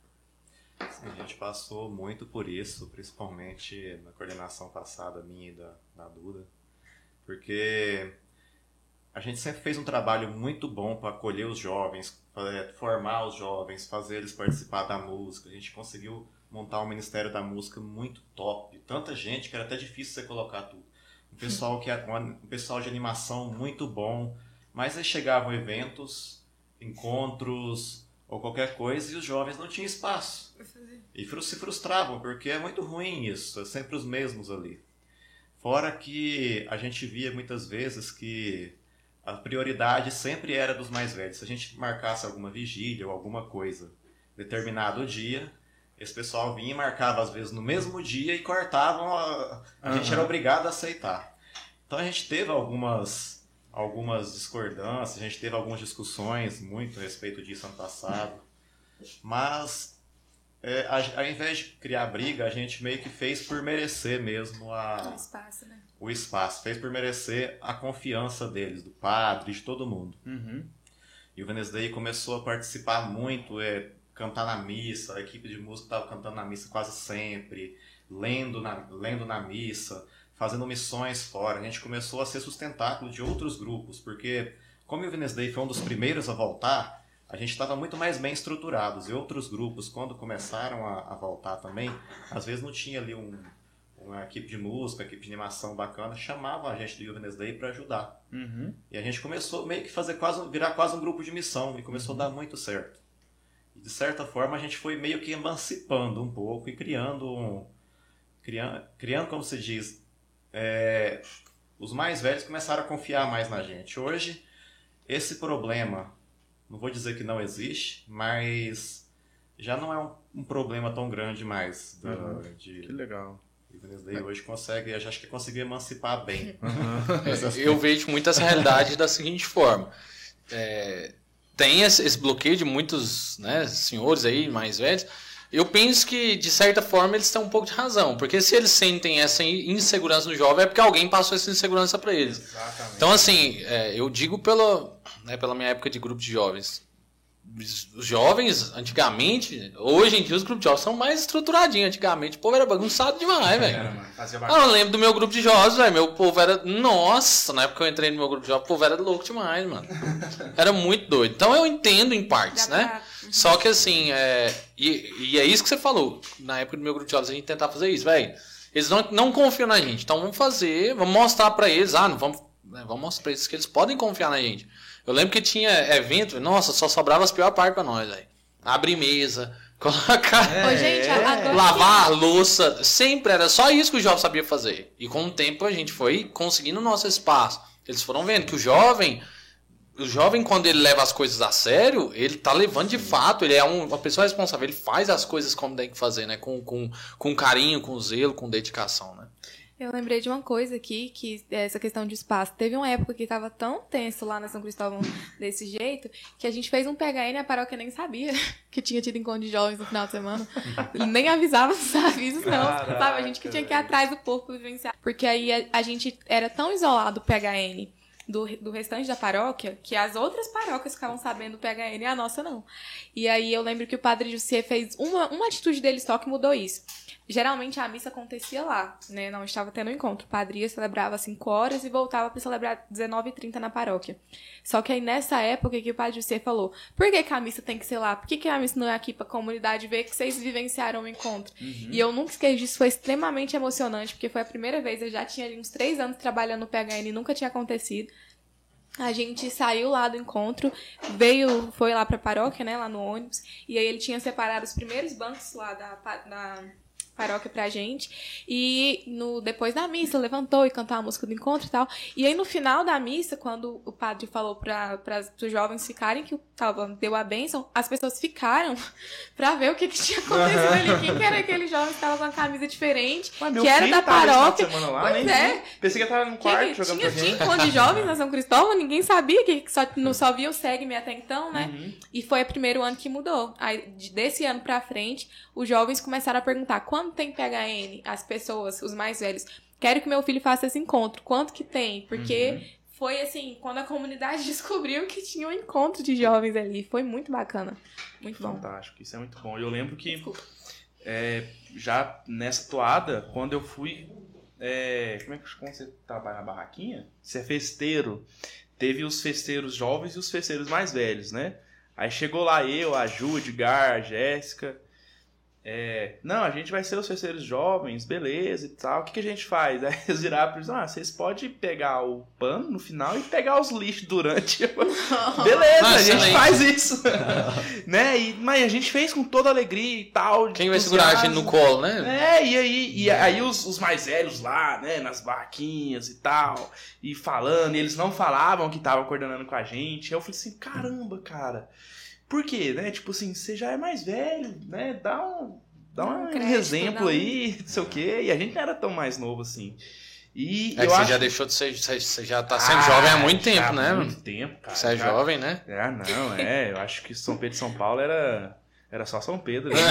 Sim, a gente passou muito por isso, principalmente na coordenação passada minha e da, da Duda. Porque a gente sempre fez um trabalho muito bom para acolher os jovens, formar os jovens, fazer eles participar da música. A gente conseguiu montar um Ministério da Música muito top. Tanta gente que era até difícil você colocar tudo. Um pessoal, que, um pessoal de animação muito bom, mas aí chegavam eventos, encontros ou qualquer coisa e os jovens não tinham espaço. E se frustravam, porque é muito ruim isso, é sempre os mesmos ali. Fora que a gente via muitas vezes que a prioridade sempre era dos mais velhos. Se a gente marcasse alguma vigília ou alguma coisa, determinado dia, esse pessoal vinha e marcava às vezes no mesmo dia e cortavam, a, a uhum. gente era obrigado a aceitar. Então a gente teve algumas, algumas discordâncias, a gente teve algumas discussões muito a respeito disso ano passado, mas... É, ao invés de criar briga, a gente meio que fez por merecer mesmo a, o espaço, né? O espaço. Fez por merecer a confiança deles, do padre, de todo mundo. Uhum. E o Wednesday começou a participar muito, é, cantar na missa, a equipe de música estava cantando na missa quase sempre, lendo na, lendo na missa, fazendo missões fora. A gente começou a ser sustentáculo de outros grupos, porque como o Wednesday foi um dos primeiros a voltar, a gente estava muito mais bem estruturados. E outros grupos, quando começaram a, a voltar também, às vezes não tinha ali um, uma equipe de música, equipe de animação bacana, chamavam a gente do Wednesday para ajudar. Uhum. E a gente começou meio que fazer quase, virar quase um grupo de missão, e começou uhum. a dar muito certo. E de certa forma a gente foi meio que emancipando um pouco e criando, um, criando, criando como se diz, é, os mais velhos começaram a confiar mais na gente. Hoje, esse problema... Não vou dizer que não existe, mas já não é um, um problema tão grande mais. Da, uhum. de, que legal. E o Wednesday hoje consegue, acho que conseguiu emancipar bem. Uhum. Eu vejo muito essa realidade da seguinte forma. É, tem esse, esse bloqueio de muitos, né, senhores aí mais velhos. Eu penso que, de certa forma, eles têm um pouco de razão. Porque se eles sentem essa insegurança no jovem, é porque alguém passou essa insegurança para eles. Exatamente. Então, assim, é, eu digo pela, né, pela minha época de grupo de jovens. Os jovens, antigamente, hoje em dia os grupos de jovens são mais estruturadinhos. Antigamente o povo era bagunçado demais, velho. Ah, eu lembro do meu grupo de jovens, velho. Meu povo era... Nossa, na época que eu entrei no meu grupo de jovens, o povo era louco demais, mano. Era muito doido. Então eu entendo em partes, né? Pra... Só que assim, é... E, e é isso que você falou. Na época do meu grupo de jovens, a gente tentava fazer isso, velho. Eles não, não confiam na gente. Então vamos fazer, vamos mostrar pra eles. Ah, não vamos... Né, vamos mostrar pra eles que eles podem confiar na gente. Eu lembro que tinha evento, nossa, só sobrava as piores partes pra nós, velho. Abrir mesa, Colocar... É. Ô, gente, agora... Lavar a louça, sempre era só isso que o jovem sabia fazer. E com o tempo a gente foi conseguindo o nosso espaço. Eles foram vendo que o jovem, o jovem quando ele leva as coisas a sério, ele tá levando de fato, ele é um, uma pessoa responsável, ele faz as coisas como tem que fazer, né? Com, com, com carinho, com zelo, com dedicação, né? Eu lembrei de uma coisa aqui, que essa questão de espaço. Teve uma época que estava tão tenso lá na São Cristóvão desse jeito, que a gente fez um P H N e a paróquia nem sabia que tinha tido encontro de jovens no final de semana. Ele nem avisava os avisos, não. Caraca, sabe? A gente que tinha que ir atrás do povo para vivenciar. Porque aí a, a gente era tão isolado do P H N do, do restante da paróquia, que as outras paróquias ficavam sabendo do P H N e a nossa não. E aí eu lembro que o padre Jussier fez uma, uma atitude dele só que mudou isso. Geralmente a missa acontecia lá, né? Não estava tendo um encontro. O padre ia, celebrava cinco horas e voltava para celebrar dezenove e trinta na paróquia. Só que aí nessa época que o padre José falou, por que, que a missa tem que ser lá? Por que, que a missa não é aqui para a comunidade ver que vocês vivenciaram o encontro? Uhum. E eu nunca esqueci disso, foi extremamente emocionante, porque foi a primeira vez, eu já tinha ali uns três anos trabalhando no P H N e nunca tinha acontecido. A gente saiu lá do encontro, veio, foi lá para a paróquia, né, lá no ônibus, e aí ele tinha separado os primeiros bancos lá da... da paróquia pra gente, e no, depois da missa levantou e cantou a música do encontro e tal, e aí no final da missa, quando o padre falou para os jovens ficarem, que tava, deu a bênção, as pessoas ficaram pra ver o que, que tinha acontecido ali, quem que era aquele jovem que estava com uma camisa diferente, Ué, que era da paróquia, lá, pois nem é, pensei que tava no quarto que, jogando tinha, pra tinha encontro de jovens na São Cristóvão, ninguém sabia, que só, não só via o Segue-me até então, né, uhum. E foi o primeiro ano que mudou, aí desse ano pra frente, os jovens começaram a perguntar, quando tem P H N, as pessoas, os mais velhos, quero que meu filho faça esse encontro, quanto que tem? Porque uhum. foi assim, quando a comunidade descobriu que tinha um encontro de jovens ali, foi muito bacana, muito Fantástico, bom. Fantástico, isso é muito bom. Eu lembro que é, já nessa toada, quando eu fui, é, como é que como você trabalha na barraquinha? Você é festeiro, teve os festeiros jovens e os festeiros mais velhos, né? Aí chegou lá eu, a Ju, Edgar, a Jéssica. É, não, a gente vai ser os festeiros jovens, beleza e tal. O que, que a gente faz? Aí eles viraram e disseram, ah, vocês podem pegar o pano no final e pegar os lixos durante. Beleza, Nossa, a gente nem. faz isso. Né? E, mas a gente fez com toda alegria e tal. Quem vai segurar a gente no colo, né? É, e aí, e aí os, os mais velhos lá, né, nas barraquinhas e tal, e falando, e eles não falavam que estavam coordenando com a gente. Aí eu falei assim, caramba, cara. Por quê, né? Tipo assim, você já é mais velho, né? Dá um, dá um, um crédito, exemplo um... aí, não sei o quê. E a gente não era tão mais novo assim. E é eu que acho... você já deixou de ser... Você já tá sendo ah, jovem há muito tempo, há né? Há muito tempo, cara. Você é já... jovem, né? Ah, não, é. Eu acho que São Pedro e São Paulo era... Era só São Pedro. Né?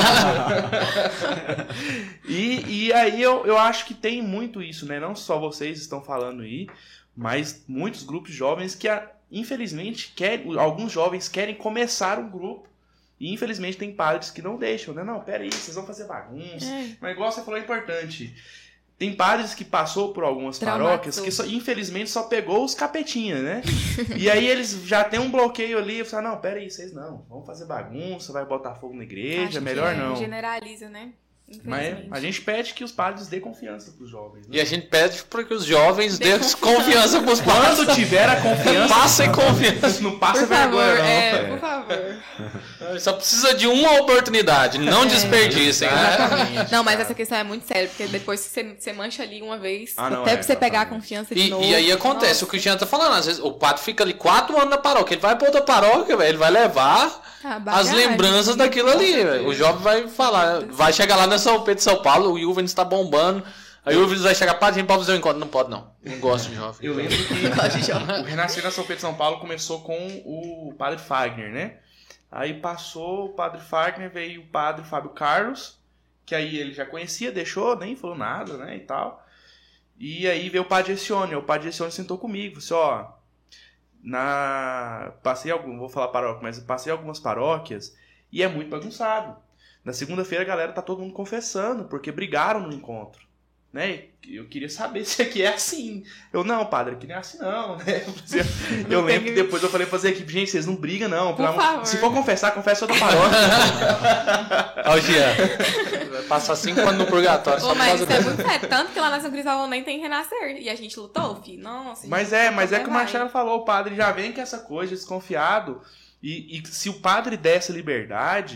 e, e aí eu, eu acho que tem muito isso, né? Não só vocês estão falando aí, mas muitos grupos jovens que... A... Infelizmente, quer, alguns jovens querem começar um grupo e infelizmente tem padres que não deixam, né? Não, pera aí, vocês vão fazer bagunça. É. Mas igual você falou, é importante. Tem padres que passou por algumas paróquias que só, infelizmente só pegou os capetinhas, né? E aí eles já tem um bloqueio ali e falam, não, pera aí, vocês não, vamos fazer bagunça, vai botar fogo na igreja, Acho melhor que é, não. Generaliza, né? Mas a gente pede que os padres dêem confiança para os jovens. Né? E a gente pede para que os jovens dêem confiança para os padres. Quando tiver a confiança, passem confiança. Não passa por vergonha, favor, não. É, por favor. Só precisa de uma oportunidade, não é, desperdicem. Né? Não, mas essa questão é muito séria, porque depois que você, você mancha ali uma vez, ah, não, até é, pra você pegar a confiança de e, novo. E aí acontece, nossa. O que o Jean tá falando, às vezes o padre fica ali quatro anos na paróquia, ele vai pra outra paróquia, véio, ele vai levar ah, as lembranças daquilo ali. Véio. O jovem vai falar, vai chegar lá na São Pedro de São Paulo, o Ilvens está bombando. Aí o Ilvens vai chegar, padre, a gente pode fazer um encontro. Não pode, não. Não gosto de jovem. Eu lembro que o Renascer na São Pedro de São Paulo começou com o padre Fagner, né? Aí passou o padre Fagner, veio o padre Fábio Carlos, que aí ele já conhecia, deixou, nem falou nada, né, e tal. E aí veio o padre Essione, o padre Essione sentou comigo, disse, ó, na... passei algum, vou falar paróquia, mas passei algumas paróquias e é muito bagunçado. Na segunda-feira a galera tá todo mundo confessando, porque brigaram no encontro. Né? Eu queria saber se aqui é assim. Eu, não, padre, aqui não é assim não, né? Eu não lembro que depois eu falei pra fazer equipe, gente, vocês não brigam não. Por favor. Se for confessar, confessa outra paróquia. Ó, Gia, passa cinco anos no purgatório. Ô, mas isso é muito sério. Tanto que lá na São Cristóvão nem tem renascer. E a gente lutou, filho. Nossa. Mas é, mas é que o Marcelo falou, o padre já vem com essa coisa, desconfiado. E, e se o padre der essa liberdade,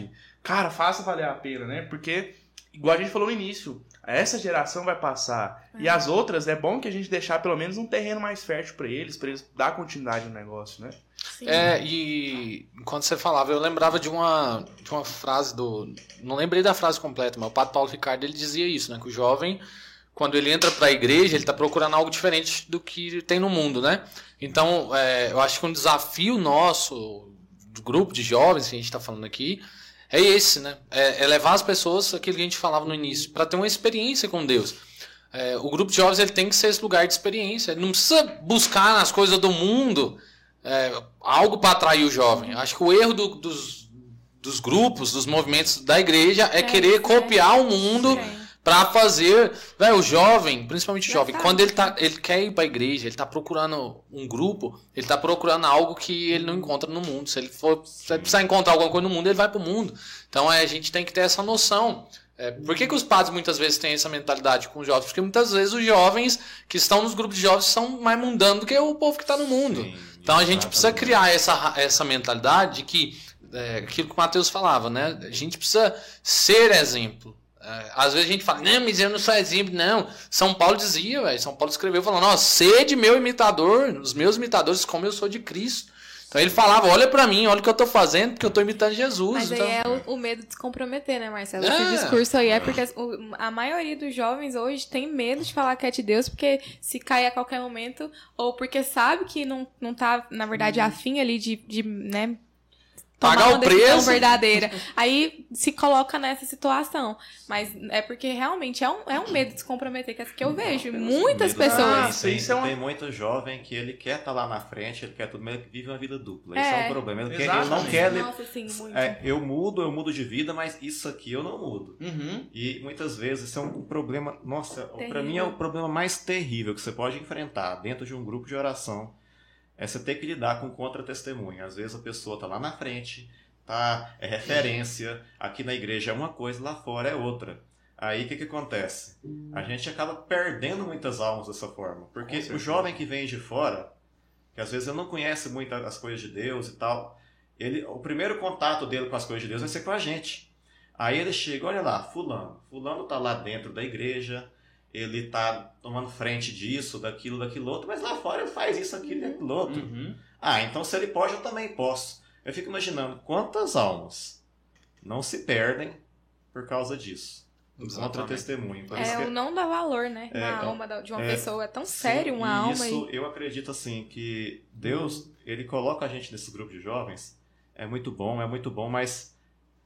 cara, faça valer a pena, né? Porque, igual a gente falou no início, essa geração vai passar. É. E as outras, é bom que a gente deixar pelo menos um terreno mais fértil pra eles, pra eles dar continuidade no negócio, né? Sim. É, e enquanto você falava, eu lembrava de uma, de uma frase do... Não lembrei da frase completa, mas o Padre Paulo Ricardo, ele dizia isso, né? Que o jovem, quando ele entra pra igreja, ele tá procurando algo diferente do que tem no mundo, né? Então, é, eu acho que um desafio nosso, do grupo de jovens que a gente tá falando aqui, é esse, né? É, é levar as pessoas, aquilo que a gente falava no início, para ter uma experiência com Deus. É, o grupo de jovens ele tem que ser esse lugar de experiência. Ele não precisa buscar nas coisas do mundo é, algo para atrair o jovem. Acho que o erro do, dos, dos grupos, dos movimentos da igreja é, é querer copiar é. o mundo para fazer... Véio, o jovem, principalmente o jovem, quando ele, tá, ele quer ir para a igreja, ele está procurando um grupo, ele está procurando algo que ele não encontra no mundo. Se ele for se ele precisar encontrar alguma coisa no mundo, ele vai para o mundo. Então é, a gente tem que ter essa noção. É, por que, que os padres muitas vezes têm essa mentalidade com os jovens? Porque muitas vezes os jovens que estão nos grupos de jovens são mais mundanos do que o povo que está no mundo. Sim, então a gente precisa criar essa, essa mentalidade de que, é, aquilo que o Mateus falava, né? A gente precisa ser exemplo. É, às vezes a gente fala, não, mas eu não sou exemplo, não. São Paulo dizia, véio, São Paulo escreveu falando, ó, sede meu imitador, os meus imitadores como eu sou de Cristo. Então ele falava, olha pra mim, olha o que eu tô fazendo, porque eu tô imitando Jesus. Mas então... aí é o, o medo de se comprometer, né, Marcelo? Esse é. discurso aí é porque a maioria dos jovens hoje tem medo de falar que é de Deus, porque se cai a qualquer momento, ou porque sabe que não, não tá, na verdade, hum. afim ali de, de né, pagar o preço verdadeira. Aí se coloca nessa situação. Mas é porque realmente é um, é um medo de se comprometer, que é que eu vejo. Muitas pessoas. Tem, tem, tem muito jovem que ele quer estar tá lá na frente, ele quer tudo, mas ele vive uma vida dupla. Esse é, é um problema. Ele, quer, ele não quer. Nossa, sim, muito. É, eu mudo, eu mudo de vida, mas isso aqui eu não mudo. Uhum. E muitas vezes isso é um problema. Nossa, terrível. Pra mim é o problema mais terrível que você pode enfrentar dentro de um grupo de oração. É você ter que lidar com contra-testemunha. Às vezes a pessoa tá lá na frente, tá, é referência, aqui na igreja é uma coisa, lá fora é outra. Aí o que, que acontece? A gente acaba perdendo muitas almas dessa forma. Porque o jovem que vem de fora, que às vezes ele não conhece muito as coisas de Deus e tal, ele, o primeiro contato dele com as coisas de Deus vai ser com a gente. Aí ele chega, olha lá, fulano. Fulano tá lá dentro da igreja, ele tá tomando frente disso, daquilo, daquilo outro, mas lá fora ele faz isso, aquilo e aquilo outro. Uhum. Ah, então se ele pode, eu também posso. Eu fico imaginando quantas almas não se perdem por causa disso. Contra-testemunho. É, o não dá valor, né? É, uma alma de uma é, pessoa. É tão sim, sério uma alma. Isso, e... eu acredito assim, que Deus, ele coloca a gente nesse grupo de jovens, é muito bom, é muito bom, mas...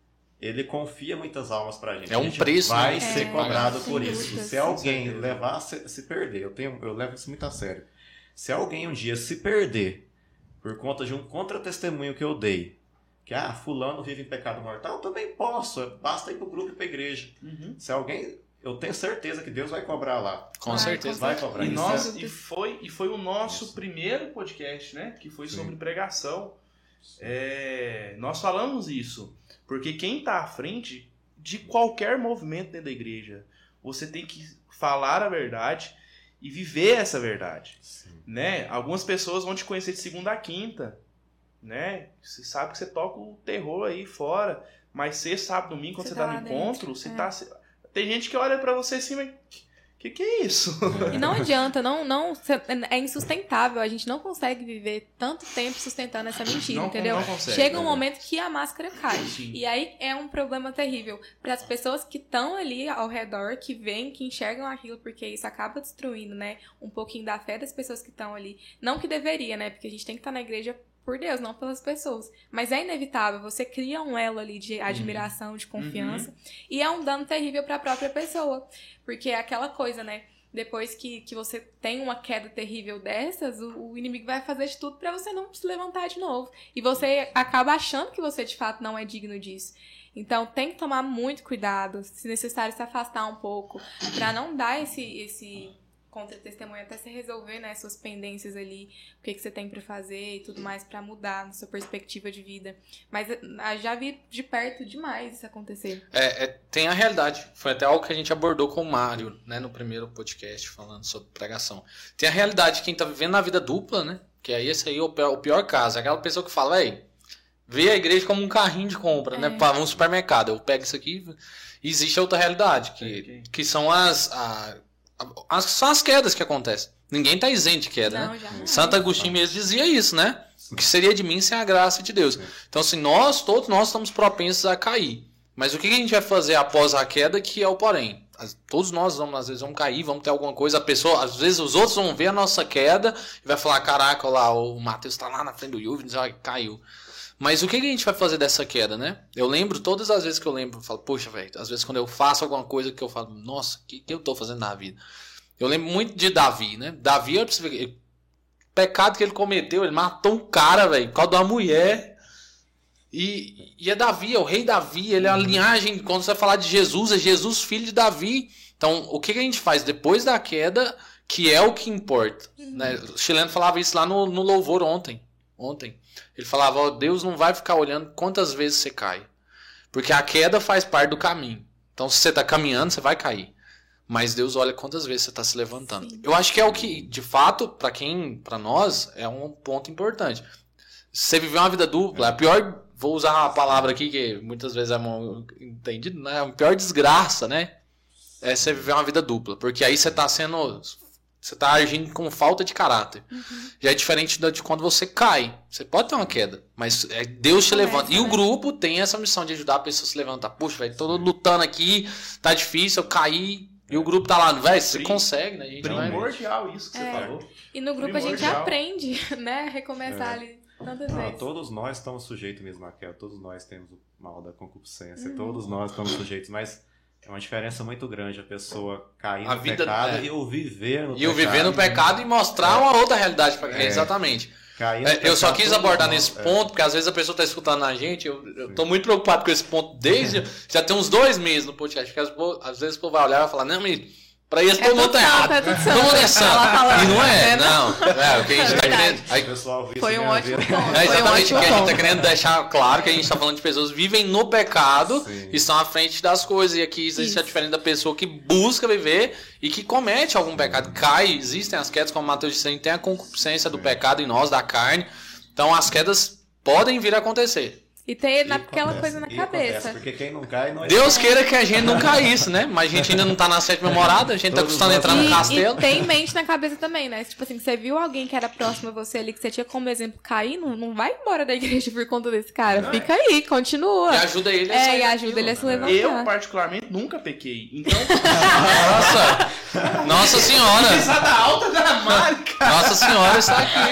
Ele confia muitas almas pra gente. É um a gente preço, vai né? ser é, cobrado é, por isso. dúvida, se alguém levar a se, se perder, eu, tenho, eu levo isso muito a sério. Se alguém um dia se perder por conta de um contra-testemunho que eu dei, que ah, fulano vive em pecado mortal, eu também posso. Basta ir pro grupo e pra igreja. Uhum. Se alguém... Eu tenho certeza que Deus vai cobrar lá. Com Ai, certeza. Vai cobrar. E, isso. nós, e, foi, e foi o nosso isso. primeiro podcast, né? Que foi sobre Sim. pregação. É, nós falamos isso. Porque quem está à frente de qualquer movimento dentro da igreja, você tem que falar a verdade e viver essa verdade. Né? Algumas pessoas vão te conhecer de segunda a quinta. Né? Você sabe que você toca o terror aí fora, mas sexta, sábado, domingo, quando você, você tá, tá no encontro, você é. tá... Tem gente que olha pra você assim, mas... Que que é isso? E não adianta, não, não, é insustentável. A gente não consegue viver tanto tempo sustentando essa mentira, não, entendeu? Não consegue, Chega um né? momento que a máscara cai. Sim. E aí é um problema terrível para as pessoas que estão ali ao redor, que veem, que enxergam aquilo, porque isso acaba destruindo, né, um pouquinho da fé das pessoas que estão ali. Não que deveria, né? Porque a gente tem que estar na igreja por Deus, não pelas pessoas. Mas é inevitável, você cria um elo ali de admiração, de confiança, uhum. e é um dano terrível para a própria pessoa. Porque é aquela coisa, né? Depois que, que você tem uma queda terrível dessas, o, o inimigo vai fazer de tudo pra você não se levantar de novo. E você acaba achando que você, de fato, não é digno disso. Então, tem que tomar muito cuidado, se necessário, se afastar um pouco, pra não dar esse... esse contra-testemunho até você resolver, né, suas pendências ali, o que, que você tem pra fazer e tudo mais pra mudar na sua perspectiva de vida. Mas já vi de perto demais isso acontecer. É, é, tem a realidade. Foi até algo que a gente abordou com o Mário, né, no primeiro podcast, falando sobre pregação. Tem a realidade de quem tá vivendo na vida dupla, né, que aí esse aí é o pior, o pior caso. É aquela pessoa que fala, ei, vê a igreja como um carrinho de compra, É. né? Para um supermercado. Eu pego isso aqui. Existe outra realidade, que, Ok. que são as, a- as, são as quedas que acontecem. Ninguém tá isento de queda, Não, né? jamais. Santo Agostinho mesmo dizia isso, né? O que seria de mim sem a graça de Deus? Então, assim, nós, todos nós estamos propensos a cair. Mas o que a gente vai fazer após a queda, que é o porém? As- Todos nós vamos, às vezes, vamos cair, vamos ter alguma coisa. A pessoa, às vezes, os outros vão ver a nossa queda e vai falar, caraca, olha lá, o Matheus tá lá na frente do Juve, caiu. Mas o que a gente vai fazer dessa queda, né? Eu lembro, todas as vezes que eu lembro, eu falo, poxa, velho, às vezes quando eu faço alguma coisa que eu falo, nossa, o que, que eu tô fazendo na vida? Eu lembro muito de Davi, né? Davi, eu preciso ver, o pecado que ele cometeu, ele matou um cara, velho, por causa de uma mulher. E, e é Davi, é o rei Davi, ele é a linhagem, quando você vai falar de Jesus, é Jesus, filho de Davi. Então, o que, que a gente faz depois da queda, que é o que importa, né? O chileno falava isso lá no, no louvor ontem, ontem. Ele falava, ó, Deus não vai ficar olhando quantas vezes você cai. Porque a queda faz parte do caminho. Então, se você está caminhando, você vai cair. Mas Deus olha quantas vezes você está se levantando. Sim. Eu acho que é o que, de fato, para quem, para nós, é um ponto importante. Se você viver uma vida dupla, a pior, vou usar uma palavra aqui que muitas vezes é mal entendido, né? A pior desgraça, né? É você viver uma vida dupla. Porque aí você está sendo... Você está agindo com falta de caráter. Uhum. Já é diferente de quando você cai. Você pode ter uma queda, mas é Deus te Começa, levanta. E o né? grupo tem essa missão de ajudar a pessoa a se levantar. Puxa, velho, tô lutando aqui, tá difícil, eu caí. E o grupo tá lá, velho, você Prim- consegue, né? A gente vai... Primordial isso que você É. falou. E no grupo a gente Primordial. aprende, né? A recomeçar É. ali tantas Não, vezes. todos nós estamos sujeitos mesmo àquela, todos nós temos o mal da concupiscência, Uhum. todos nós estamos sujeitos, mas é uma diferença muito grande a pessoa cair A no vida- pecado é. e o viver no E o pecado. viver no pecado e mostrar uma outra realidade. Pra... É. Exatamente. Cair no É, eu só pecado, quis todos abordar nós- nesse é. ponto, porque às vezes a pessoa tá escutando a gente, eu, eu tô muito preocupado com esse ponto desde... já tem uns dois meses no podcast, porque às, po- às vezes o povo vai olhar e vai falar, não, mas pra isso É todo mundo tudo tá santo, errado. é tudo Todo santo. mundo é santo. Ela fala, E não é, é, não. É, o que a gente É tá verdade. querendo... Se o pessoal visse Foi um minha ótimo vida- ponto. É Foi um exatamente o que ótimo a gente tá ponto. querendo deixar claro, que a gente tá falando de pessoas que vivem no pecado Sim. e estão à frente das coisas. E aqui existe Isso. a diferença da pessoa que busca viver e que comete algum pecado. Cai, existem as quedas, como o Matheus disse, a gente tem a concupiscência do Sim. pecado em nós, da carne. Então as quedas podem vir a acontecer. E ter E naquela acontece, coisa na e cabeça. acontece, porque quem não cai não é Deus queira que a gente não caísse, né? Mas a gente ainda não tá na sétima morada, a gente tá Todos custando nós- entrar no E, castelo. e tem mente na cabeça também, né? Tipo assim, você viu alguém que era próximo a você ali, que você tinha como exemplo cair, não, não vai embora da igreja por conta desse cara. Não, Fica aí, continua. E ajuda ele a É, sair e ajuda daquilo. ele a se né? levantar. Eu, particularmente, nunca pequei. Então, Nossa! Nossa senhora! risada alta da Mari, cara. Nossa senhora está aqui,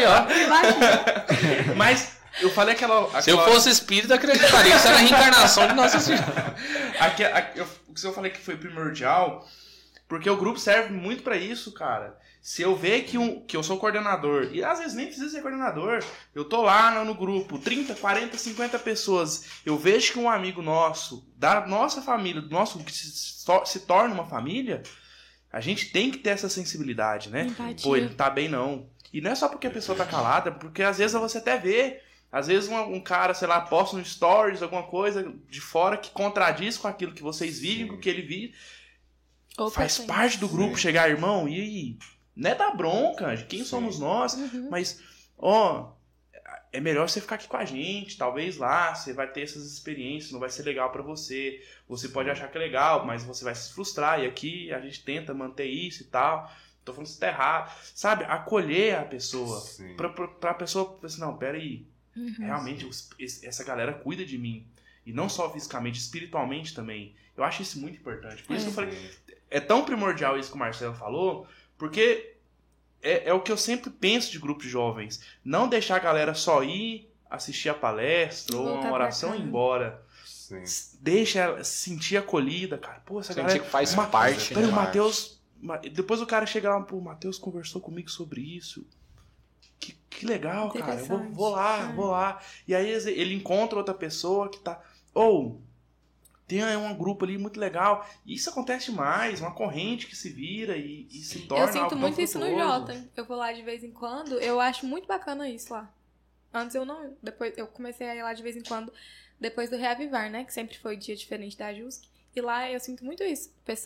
ó. Mas eu falei aquela... aquela... Se eu fosse espírito, eu acreditaria que isso era a reencarnação de Nossa Senhora. Aqui, aqui, eu, o que eu falei que foi primordial, porque o grupo serve muito pra isso, cara. Se eu ver que, um, que eu sou coordenador, e às vezes nem precisa ser coordenador, eu tô lá no, no grupo, trinta, quarenta, cinquenta pessoas, eu vejo que um amigo nosso, da nossa família, do nosso, que se, se torna uma família, a gente tem que ter essa sensibilidade, né? Empatia. Pô, ele não tá bem não. E não é só porque a pessoa tá calada, porque às vezes você até vê, às vezes um, um cara, sei lá, posta no stories, alguma coisa de fora que contradiz com aquilo que vocês vivem, Sim. com o que ele vive. Opa, Faz tem. parte do grupo Sim. chegar, irmão, e aí? Não é da bronca, de quem Sim. somos nós, Uhum. mas, ó, é melhor você ficar aqui com a gente, talvez lá, você vai ter essas experiências, não vai ser legal pra você, você pode achar que é legal, mas você vai se frustrar, e aqui a gente tenta manter isso e tal, tô falando que isso tá errado, sabe, acolher a pessoa, Sim. pra, pra, pra pessoa pensar assim, não, peraí, Uhum. realmente os- esse- essa galera cuida de mim, e não só fisicamente, espiritualmente também, eu acho isso muito importante, por isso que eu falei, é tão primordial isso que o Marcelo falou, porque é, é o que eu sempre penso de grupo de jovens. Não deixar a galera só ir assistir a palestra ou Voltar uma pra oração e ir casa. embora. Sim. Deixa ela se sentir acolhida, cara. Pô, essa Sentir galera... que faz Ma- parte, Peraí, né? o Matheus... Ma- Depois o cara chega lá, pô, o Matheus conversou comigo sobre isso. Que, que legal, cara. Eu vou, Interessante. vou lá, É. vou lá. E aí ele encontra outra pessoa que tá... Ou... Tem um grupo ali muito legal. E isso acontece mais, uma corrente que se vira e, e se torna Eu sinto algo tão muito isso no frutuoso. Jota. Eu vou lá de vez em quando. Eu acho muito bacana isso lá. Antes eu não. Depois eu comecei a ir lá de vez em quando. Depois do Reavivar, né? Que sempre foi dia diferente da J U S C. E lá eu sinto muito isso, pessoal.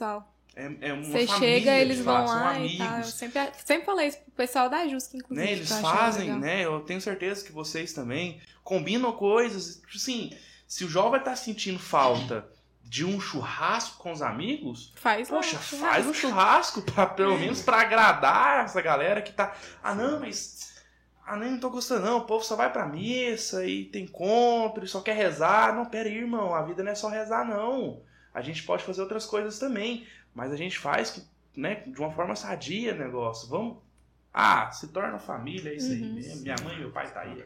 É, é uma Você família, chega, eles de vão fato, são lá amigos. e tal. Eu sempre, sempre falei isso pro pessoal da Jusc, inclusive. Né? Eles que eu acho fazem, legal. né? Eu tenho certeza que vocês também combinam coisas. Assim, se o jovem tá sentindo falta de um churrasco com os amigos, Faz lá, poxa, churrasco. faz um churrasco, pra, pelo menos pra agradar essa galera que tá... Ah, não, mas... Ah, não, não tô gostando não, o povo só vai pra missa e tem encontro e só quer rezar. Não, pera aí, irmão, a vida não é só rezar, não. A gente pode fazer outras coisas também, mas a gente faz, né, de uma forma sadia o negócio. Vamos... Ah, se torna família, é isso aí Uhum. mesmo. Minha mãe e meu pai tá aí.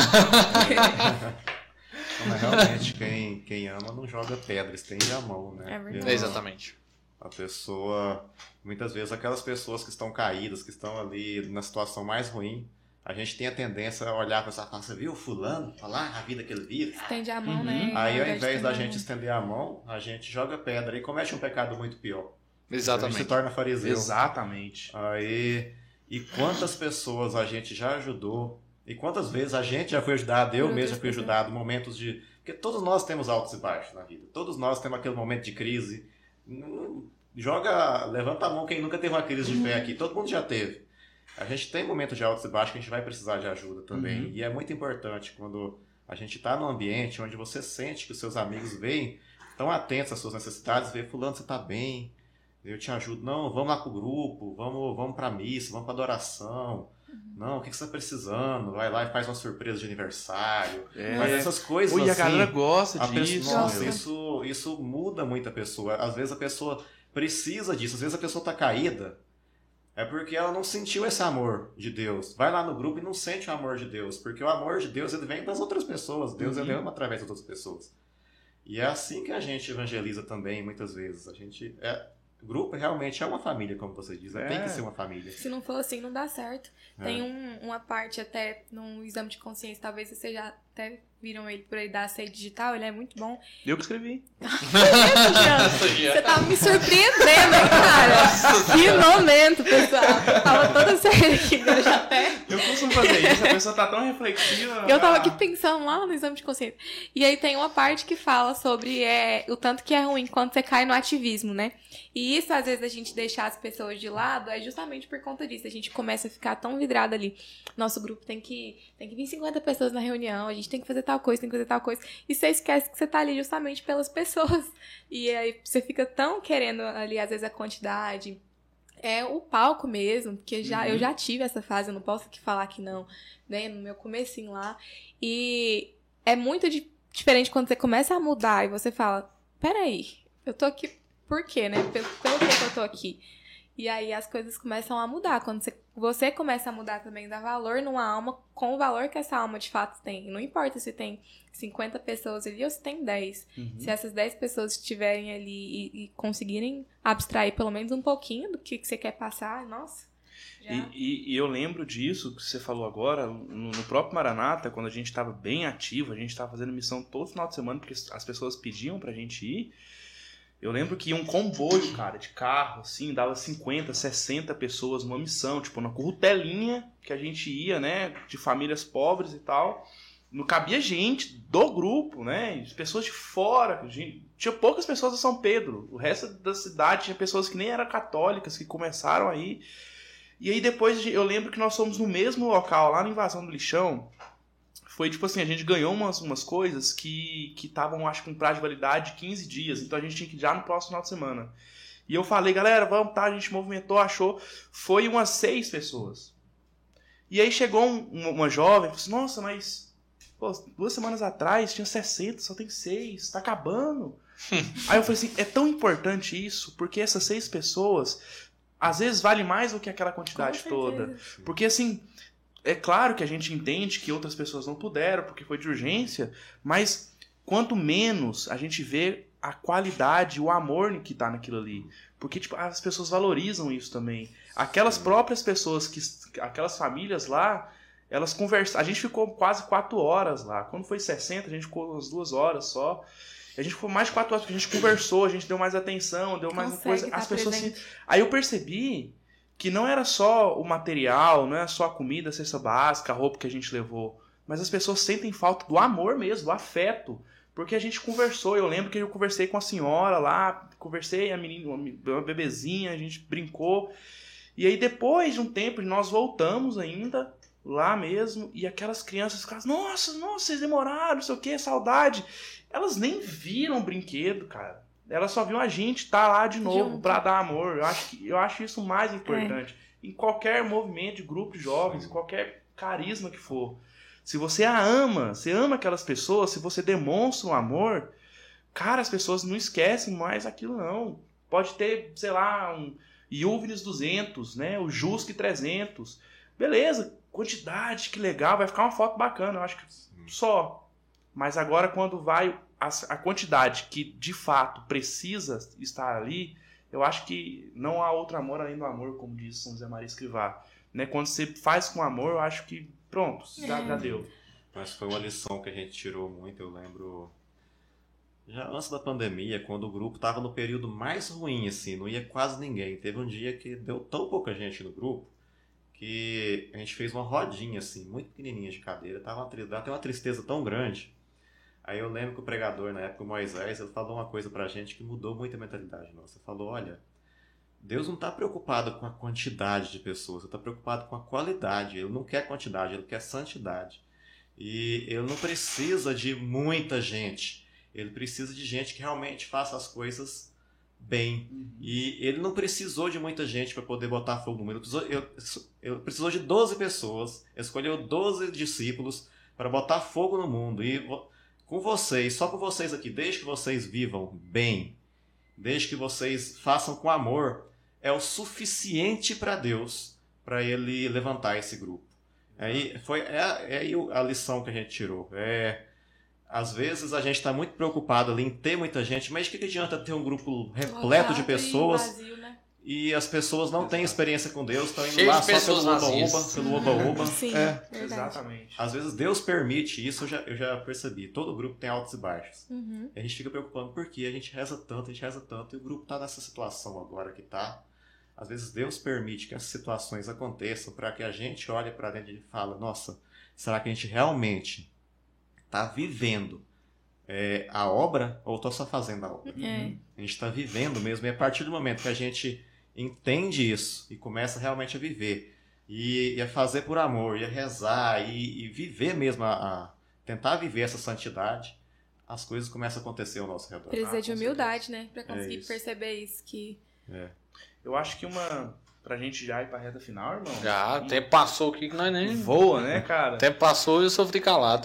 Então, mas realmente, quem, quem ama não joga pedra, estende a mão, né? É verdade. Porque Exatamente. A pessoa, muitas vezes, aquelas pessoas que estão caídas, que estão ali na situação mais ruim, a gente tem a tendência a olhar para essa fala, você viu o fulano? Olha lá a vida que ele vive. Estende a mão, Uhum. né? Aí, ao de invés da estender a gente mão. estender a mão, a gente joga pedra e comete um pecado muito pior. A gente se Exatamente. torna fariseu. Exatamente. Aí, e quantas pessoas a gente já ajudou, e quantas vezes a gente já foi ajudado, eu Por mesmo já outras fui pessoas. ajudado, momentos de... Porque todos nós temos altos e baixos na vida. Todos nós temos aquele momento de crise. Hum, Joga, levanta a mão quem nunca teve uma crise de fé aqui. Todo mundo já teve. A gente tem momentos de altos e baixos que a gente vai precisar de ajuda também. Uhum. E é muito importante quando a gente está num ambiente onde você sente que os seus amigos veem, estão atentos às suas necessidades, vê, fulano, você está bem, eu te ajudo. Não, vamos lá pro grupo, vamos, vamos pra missa, vamos pra adoração. Não, o que que você está precisando? Vai lá e faz uma surpresa de aniversário. É. Faz essas coisas Ui, a assim. galera gosta A disso. pessoa, nossa, meu. isso, isso muda muito a pessoa. Às vezes a pessoa precisa disso, às vezes a pessoa tá caída, é porque ela não sentiu esse amor de Deus. Vai lá no grupo e não sente o amor de Deus, porque o amor de Deus ele vem das outras pessoas, Deus Uhum. ele ama através das outras pessoas. E é assim que a gente evangeliza também, muitas vezes. A gente é, o grupo realmente é uma família, como você diz, né? É. Tem que ser uma família. Se não for assim, não dá certo. É. Tem um- uma parte até no exame de consciência, talvez vocês já até viram ele por aí da C I D digital, ele é muito bom. Eu que escrevi. Você tá me surpreendendo, hein, cara? Que momento, pessoal. Tava toda séria aqui, agora já até. Eu costumo fazer isso, a pessoa tá tão reflexiva. Eu tava ah, aqui pensando lá no exame de consciência. E aí tem uma parte que fala sobre é, o tanto que é ruim quando você cai no ativismo, né? E isso, às vezes, a gente deixar as pessoas de lado é justamente por conta disso. A gente começa a ficar tão vidrado ali. Nosso grupo tem que, tem que vir cinquenta pessoas na reunião, a gente tem que fazer tal coisa, tem que fazer tal coisa. E você esquece que você tá ali justamente pelas pessoas. E aí você fica tão querendo ali, às vezes, a quantidade. É o palco mesmo, porque já, Uhum. eu já tive essa fase, eu não posso aqui falar que não, né? No meu comecinho lá. E é muito di- diferente quando você começa a mudar e você fala, peraí, eu tô aqui por quê, né? Pelo, pelo que que eu tô aqui? E aí as coisas começam a mudar. Quando você, você começa a mudar também, dá valor numa alma com o valor que essa alma de fato tem. Não importa se tem cinquenta pessoas ali ou se tem dez. Uhum. Se essas dez pessoas estiverem ali e, e conseguirem abstrair pelo menos um pouquinho do que, que você quer passar, nossa. Já... E, e- e eu lembro disso que você falou agora, no, no próprio Maranata, quando a gente estava bem ativo, a gente estava fazendo missão todo final de semana, porque as pessoas pediam pra gente ir. Eu lembro que um comboio, cara, de carro, assim, dava cinquenta, sessenta pessoas numa missão, tipo, na curtelinha que a gente ia, né, de famílias pobres e tal. Não cabia gente do grupo, né, pessoas de fora. Gente, tinha poucas pessoas do São Pedro. O resto da cidade tinha pessoas que nem eram católicas, que começaram aí. E aí depois eu lembro que nós fomos no mesmo local, lá na Invasão do Lixão. Foi tipo assim, a gente ganhou umas, umas coisas que estavam, acho que, com prazo de validade de quinze dias. Então a gente tinha que ir já no próximo final de semana. E eu falei, galera, vamos, tá? A gente movimentou, achou. Foi umas seis pessoas. E aí chegou um- uma, uma jovem e falou assim, nossa, mas pô, duas semanas atrás tinha sessenta, só tem seis, tá acabando. Aí eu falei assim, é tão importante isso, porque essas seis pessoas, às vezes, vale mais do que aquela quantidade Com toda. certeza. Porque assim, é claro que a gente entende que outras pessoas não puderam, porque foi de urgência, mas quanto menos a gente vê a qualidade, o amor que tá naquilo ali. Porque tipo, as pessoas valorizam isso também. Aquelas próprias pessoas, que aquelas famílias lá, elas conversaram. A gente ficou quase quatro horas lá. Quando foi sessenta, a gente ficou umas duas horas só. A gente ficou mais de quatro horas, porque a gente conversou, a gente deu mais atenção, deu mais uma Consegue coisa. tá As pessoas se... presente. Aí eu percebi que não era só o material, não era só a comida, a cesta básica, a roupa que a gente levou, mas as pessoas sentem falta do amor mesmo, do afeto. Porque a gente conversou, eu lembro que eu conversei com a senhora lá, conversei, a menina, uma bebezinha, a gente brincou. E aí depois de um tempo nós voltamos ainda lá mesmo, e aquelas crianças ficavam, nossa, nossa, vocês demoraram, não sei o que, saudade. Elas nem viram o brinquedo, cara. Elas só viam a gente estar lá de novo Junto. pra dar amor. Eu acho, que, eu acho isso mais importante. É. Em qualquer movimento de grupo de jovens, em qualquer carisma que for. Se você a ama, você ama aquelas pessoas, se você demonstra um amor, cara, as pessoas não esquecem mais aquilo não. Pode ter, sei lá, um Yuvnes duzentos, né? O Jusque trezentos. Beleza, quantidade, que legal, vai ficar uma foto bacana, eu acho que só. Mas agora quando vai a, a quantidade que de fato precisa estar ali, eu acho que não há outro amor além do amor, como diz São José Maria Escrivá. Né? Quando você faz com amor, eu acho que pronto, já, já deu. Mas foi uma lição que a gente tirou muito, eu lembro, já antes da pandemia, quando o grupo estava no período mais ruim, assim, não ia quase ninguém. Teve um dia que deu tão pouca gente no grupo, que a gente fez uma rodinha, assim, muito pequenininha de cadeira, tava uma, até uma tristeza tão grande. Aí eu lembro que o pregador, na época, o Moisés, ele falou uma coisa pra gente que mudou muito a mentalidade nossa. Ele falou, olha, Deus não está preocupado com a quantidade de pessoas, ele está preocupado com a qualidade. Ele não quer quantidade, ele quer santidade. E ele não precisa de muita gente, ele precisa de gente que realmente faça as coisas bem. Uhum. E ele não precisou de muita gente para poder botar fogo no mundo. Ele precisou, ele, ele precisou de doze pessoas, escolheu doze discípulos para botar fogo no mundo. E com vocês, só com vocês aqui, desde que vocês vivam bem, desde que vocês façam com amor, é o suficiente para Deus, para ele levantar esse grupo. Aí foi é, é a lição que a gente tirou. É, às vezes a gente está muito preocupado ali em ter muita gente, mas o que, que adianta ter um grupo repleto de pessoas e, vazio, né? E as pessoas não têm experiência com Deus, estão indo cheio lá de só pelo oba-oba, pelo oba-oba. Sim, é. Exatamente. Às vezes Deus permite, isso eu já, eu já percebi, todo grupo tem altos e baixos. Uhum. E a gente fica preocupando porque a gente reza tanto, a gente reza tanto, e o grupo está nessa situação agora que está. Às vezes Deus permite que essas situações aconteçam para que a gente olhe para dentro e fale, nossa, será que a gente realmente está vivendo é, a obra ou estou só fazendo a obra? É. A gente está vivendo mesmo, e a partir do momento que a gente entende isso e começa realmente a viver, e, e a fazer por amor, e a rezar, e, e viver mesmo, a, a tentar viver essa santidade, as coisas começam a acontecer ao nosso redor. Precisa ah, de humildade, né? Para conseguir é isso. perceber isso. Que... É. Eu acho que uma... Pra gente já ir pra reta final, irmão. Já, o tempo passou aqui que nós nem... Voa, né, cara? O tempo passou e eu sofri calado.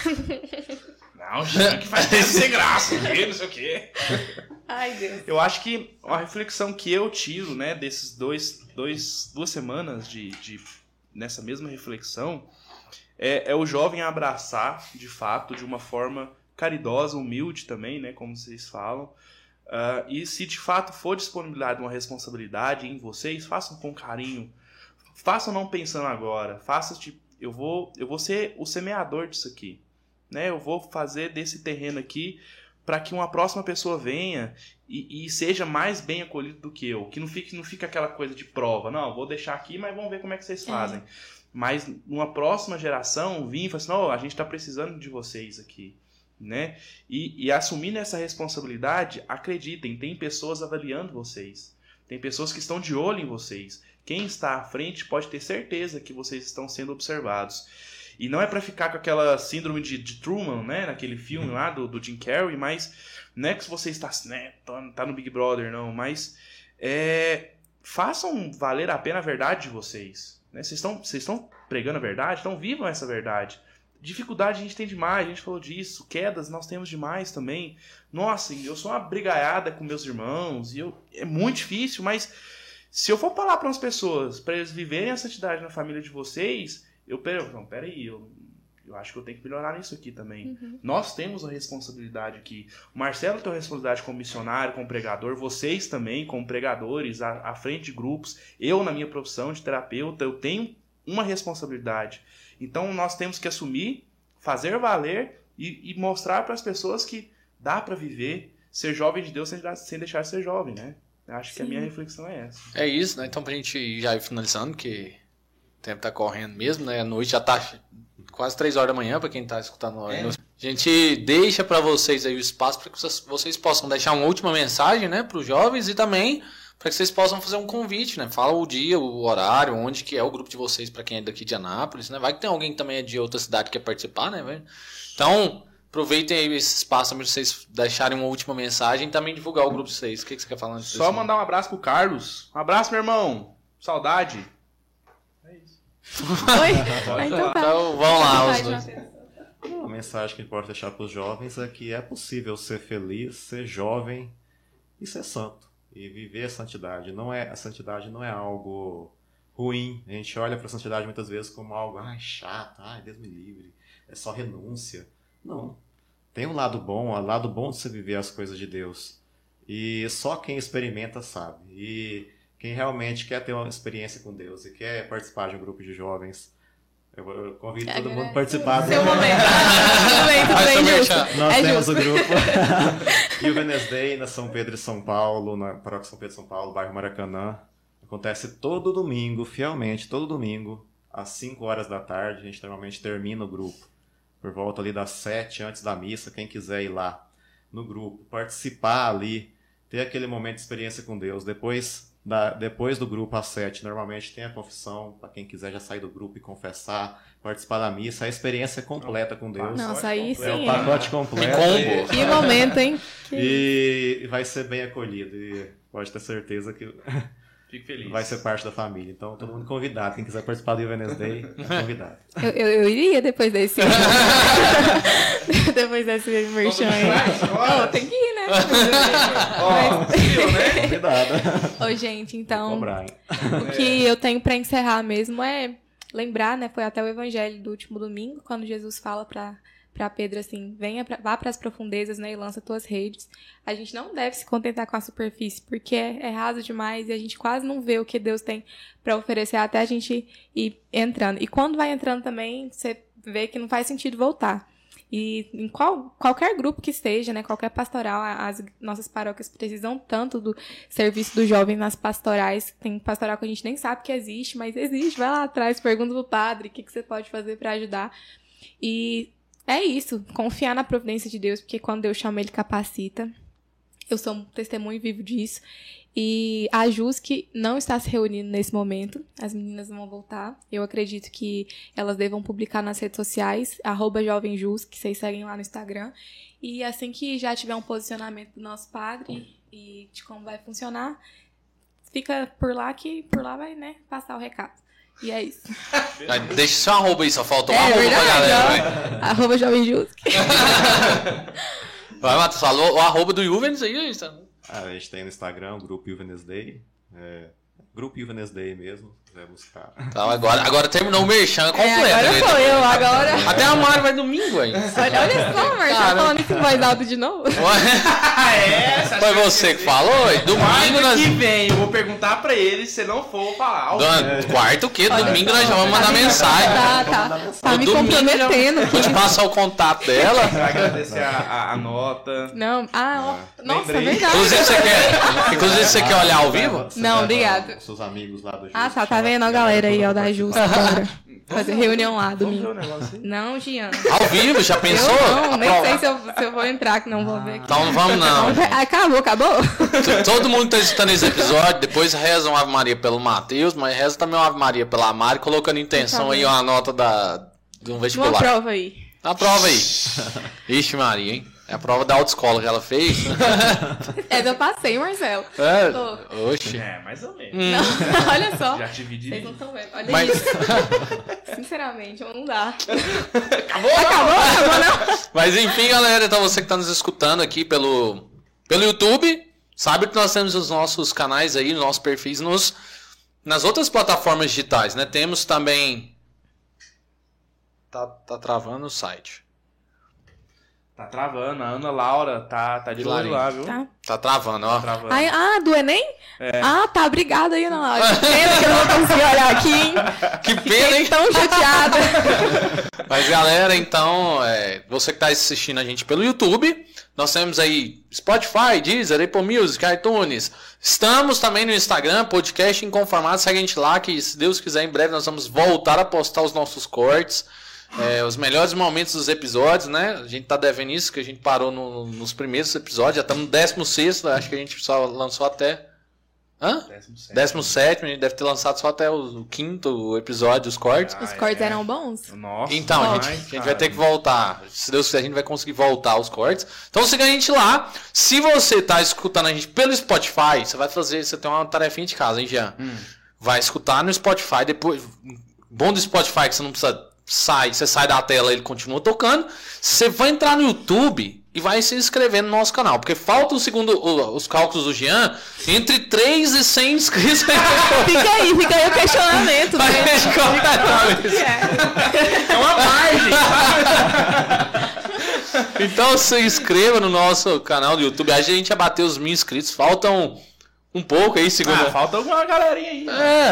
Não, Jean, que faz tempo sem graça, não sei o quê. Ai, Deus. Eu acho que a reflexão que eu tiro, né, desses dois, dois duas semanas de, de nessa mesma reflexão é, é o jovem abraçar, de fato, de uma forma caridosa, humilde também, né, como vocês falam. Uh, e se de fato for disponibilidade uma responsabilidade em vocês, façam com carinho, façam não pensando agora, façam tipo, eu vou, eu vou ser o semeador disso aqui, né? Eu vou fazer desse terreno aqui para que uma próxima pessoa venha e, e seja mais bem acolhido do que eu, que não fique, não fique aquela coisa de prova, não, vou deixar aqui, mas vamos ver como é que vocês fazem. É. Mas numa próxima geração vir e falar assim, não, a gente está precisando de vocês aqui. Né? E, e assumindo essa responsabilidade, acreditem, tem pessoas avaliando vocês, tem pessoas que estão de olho em vocês. Quem está à frente pode ter certeza que vocês estão sendo observados. E não é para ficar com aquela síndrome de, de Truman, né? Naquele filme lá do, do Jim Carrey, mas não é que você está né, tá no Big Brother, não, mas é, façam valer a pena a verdade de vocês, né? Vocês estão, vocês estão pregando a verdade, então vivam essa verdade. Dificuldade a gente tem demais, a gente falou disso. Quedas nós temos demais também. Nossa, eu sou uma brigaiada com meus irmãos. E eu, é muito difícil, mas se eu for falar para umas pessoas, para eles viverem a santidade na família de vocês, eu pera, não, peraí, eu, eu acho que eu tenho que melhorar nisso aqui também. Uhum. Nós temos a responsabilidade aqui. O Marcelo tem a responsabilidade como missionário, como pregador. Vocês também, como pregadores, à, à frente de grupos. Eu, na minha profissão de terapeuta, eu tenho uma responsabilidade. Então nós temos que assumir, fazer valer e, e mostrar para as pessoas que dá para viver, ser jovem de Deus sem, sem deixar de ser jovem, né? Eu acho Sim. que a minha reflexão é essa. É isso, né? Então pra gente já ir finalizando, que o tempo tá correndo mesmo, né? A noite já tá quase três horas da manhã, para quem tá escutando. É. A gente deixa para vocês aí o espaço para que vocês, vocês possam deixar uma última mensagem, né, para os jovens e também para que vocês possam fazer um convite, né? Fala o dia, o horário, onde que é o grupo de vocês para quem é daqui de Anápolis, né? Vai que tem alguém que também é de outra cidade que quer participar, né, velho? Então, aproveitem aí esse espaço para vocês deixarem uma última mensagem e também divulgar o grupo de vocês. O que, que você quer falar? Só assim? Mandar um abraço pro Carlos. Um abraço, meu irmão. Saudade. É isso. Oi? Ah, então, tá. Então vamos lá, os dois. A mensagem que importa deixar para os jovens é que é possível ser feliz, ser jovem e ser santo. E viver a santidade. Não é, a santidade não é algo ruim. A gente olha para a santidade muitas vezes como algo ai, chato, ai, Deus me livre, é só renúncia. Não. Tem um lado bom, o lado bom de você viver as coisas de Deus. E só quem experimenta sabe. E quem realmente quer ter uma experiência com Deus e quer participar de um grupo de jovens, eu, eu convido é, todo mundo a participar. Seu momento. Momento bem justo. Nós é temos justo. o grupo Juvenes Day na São Pedro e São Paulo, na Paróquia São Pedro e São Paulo, bairro Maracanã. Acontece todo domingo, fielmente, todo domingo, às cinco horas da tarde. A gente normalmente termina o grupo por volta ali das sete, antes da missa. Quem quiser ir lá no grupo, participar ali, ter aquele momento de experiência com Deus. Depois... Da, depois do grupo às sete, normalmente tem a confissão, para quem quiser já sair do grupo e confessar, participar da missa, a experiência completa com Deus. Nossa, aí sim. É o pacote completo. Combo. Que momento, hein? Que... E vai ser bem acolhido. E pode ter certeza que Fico feliz. Vai ser parte da família. Então, todo mundo convidado. Quem quiser participar do Juvenes Day, é convidado. Eu, eu, eu iria depois desse. depois desse merchan aí. Oh, tem que ir, né? Ó, oh, né? Convidado. Ô, gente, então. Cobrar, o que eu tenho pra encerrar mesmo é lembrar, né? Foi até o evangelho do último domingo, quando Jesus fala pra. Para Pedro, assim, venha pra, vá para as profundezas, né, e lança tuas redes. A gente não deve se contentar com a superfície, porque é, é raso demais e a gente quase não vê o que Deus tem para oferecer até a gente ir entrando. E quando vai entrando também, você vê que não faz sentido voltar. E em qual, qualquer grupo que esteja, né, qualquer pastoral, as nossas paróquias precisam tanto do serviço do jovem nas pastorais. Tem pastoral que a gente nem sabe que existe, mas existe. Vai lá atrás, pergunta pro padre o que, que você pode fazer para ajudar. E é isso, confiar na providência de Deus, porque quando Deus chama, Ele capacita. Eu sou um testemunho vivo disso. E a Jusque não está se reunindo nesse momento. As meninas vão voltar. Eu acredito que elas devam publicar nas redes sociais, arroba jovenjusque, que vocês seguem lá no Instagram. E assim que já tiver um posicionamento do nosso padre e de como vai funcionar, fica por lá que por lá vai, né, passar o recado. E é isso. Deixa seu arroba aí, só faltou um é, arroba verdade, pra galera. Arroba jovenjusque. Vai, Matheus, falou o arroba do Juvenes aí, gente. Ah, a gente tem no Instagram o grupo Juvenes Day. É, grupo Juvenes Day mesmo, se quiser buscar. Então, agora, agora terminou o merchan completo. É, agora né? foi eu, agora. Até a Mari vai domingo aí. Olha, olha só, Marcelo, tá falando isso em voz alta de novo. é, Foi você que falou? E domingo nós... que vem, eu vou perguntar pra ele se não for falar. Do... Quarto o quê? Olha domingo só, nós já vamos mandar mensagem. Tá, tá. Tá me comprometendo. Já... Vou te passar o contato dela. Agradecer a, a, a nota. Não, ah, ó. Nossa, Lembrei. verdade. Inclusive você quer, Inclusive, você quer olhar ao vivo? Não, obrigado. Seus amigos lá do Justo. Ah, tá, tá vendo a galera aí, ó, da Justa. Fazer reunião lá Vamos ver o domingo. negócio aí? Não, Gian. Ao vivo, já pensou? Eu não, nem sei se eu, se eu vou entrar, que não vou ver aqui. Então não vamos não. Acabou, acabou? Todo mundo que tá escutando esse episódio, depois reza uma Ave Maria pelo Matheus, mas reza também uma Ave Maria pela Mari, colocando intenção aí uma nota da, de um vestibular. Uma prova aí. Uma prova aí. Ixi Maria, hein? É a prova da autoescola que ela fez. É, eu passei, Marcelo. É, Tô. oxi. É, mais ou menos. Hum. Não, olha só. Já tive de Vocês não estão vendo. Olha Mas- isso. Sinceramente, não dá. Acabou? Acabou, acabou, não. Mas enfim, galera, então você que tá nos escutando aqui pelo, pelo YouTube, sabe que nós temos os nossos canais aí, os nossos perfis nos, nas outras plataformas digitais, né? Temos também... Tá, tá travando o site. Tá travando, a Ana Laura tá, tá de olho lá, viu? Tá. Tá travando, ó. Tá travando. Ai, ah, do Enem? É. Ah, tá, obrigada aí, Ana Laura. Que pena que eu não vou conseguir olhar aqui, hein? Que pena, hein? Fiquei tão chateada. Mas galera, então, é, você que está assistindo a gente pelo YouTube, nós temos aí Spotify, Deezer, Apple Music, iTunes. Estamos também no Instagram, podcast Inconformado. Segue a gente lá que, se Deus quiser, em breve nós vamos voltar a postar os nossos cortes. é, os melhores momentos dos episódios, né? A gente tá devendo isso, que a gente parou no, nos primeiros episódios, já estamos no décimo sexto, acho que a gente só lançou até... Hã? décimo sétimo, a gente deve ter lançado só até o, o quinto episódio, os cortes. Os cortes é. eram bons? Nossa, Então, a gente, demais, a gente cara. vai ter que voltar. Se Deus quiser, a gente vai conseguir voltar aos cortes. Então siga a gente lá. Se você tá escutando a gente pelo Spotify, você vai fazer, você tem uma tarefinha de casa, hein, Jean? Hum. Vai escutar no Spotify, depois. Bom do Spotify que você não precisa sair, você sai da tela, ele continua tocando. Você vai entrar no YouTube e vai se inscrever no nosso canal, porque falta o segundo, o, os cálculos do Jean, entre três e cem inscritos. Fica aí, fica aí o questionamento. Vai né? É uma margem. Então se inscreva no nosso canal do YouTube. A gente já bateu os mil inscritos, faltam um pouco aí, segundo. Ah, falta alguma galerinha aí.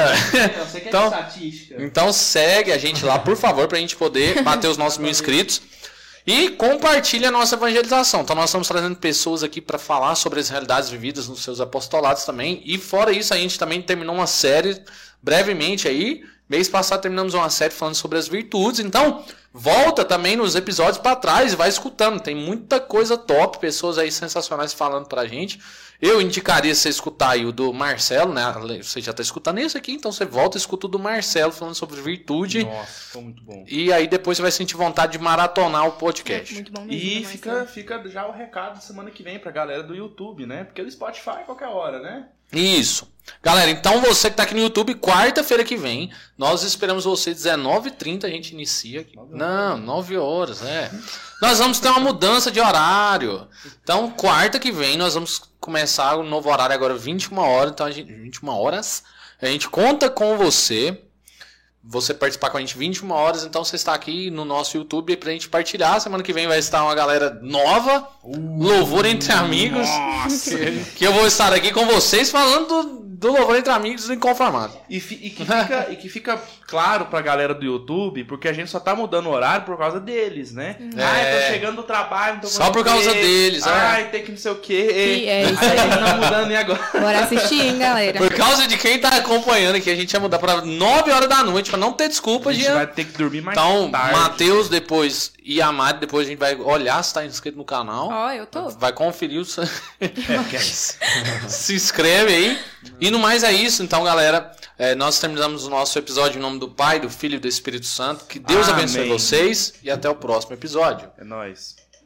É. Eu sei que é Então- estatística. Então segue a gente lá, por favor, pra gente poder bater os nossos mil inscritos. E compartilha a nossa evangelização. Então nós estamos trazendo pessoas aqui para falar sobre as realidades vividas nos seus apostolados também. E fora isso, a gente também terminou uma série brevemente aí. Mês passado terminamos uma série falando sobre as virtudes. Então volta também nos episódios para trás e vai escutando. Tem muita coisa top, pessoas aí sensacionais falando pra gente. Eu indicaria você escutar aí o do Marcelo, né? Você já tá escutando esse aqui, então você volta e escuta o do Marcelo falando sobre virtude. Nossa, ficou muito bom. E aí depois você vai sentir vontade de maratonar o podcast. Muito bom mesmo, E Marcelo. fica, fica já o recado semana que vem pra galera do YouTube, né? Porque do Spotify qualquer hora, né? Isso. Galera, então você que tá aqui no YouTube, quarta-feira que vem, nós esperamos você dezenove e trinta, a gente inicia aqui. Não, nove horas, é. Nós vamos ter uma mudança de horário. Então, quarta que vem, nós vamos começar o novo horário agora, vinte e uma horas. Então, a gente, vinte e uma horas. A gente conta com você. Você participar com a gente vinte e uma horas, então você está aqui no nosso YouTube pra gente partilhar. Semana que vem vai estar uma galera nova, Louvor Entre Amigos, que, que eu vou estar aqui com vocês falando do, do Louvor Entre Amigos do Inconformado. E, fi- e que fica, e que fica claro pra galera do YouTube, porque a gente só tá mudando o horário por causa deles, né? Ai, tô chegando do trabalho, não tô Só por causa conseguindo ver. deles, é. Ai, tem que não sei o quê. E é isso Aí a aí. gente tá mudando e agora? Bora assistir, hein, galera. Por causa de quem tá acompanhando aqui, a gente ia mudar pra nove horas da noite, pra não ter desculpa, A gente Jean. vai ter que dormir mais Então, tarde. Matheus depois e a Mari, depois a gente vai olhar se tá inscrito no canal. Ó, eu tô. Vai conferir o... seu- É, que é isso. Se inscreve aí. E no mais é isso. Então, galera, é, nós terminamos o nosso episódio em nome do Pai, do Filho e do Espírito Santo. Que Deus Amém. abençoe vocês e até o próximo episódio. É nóis.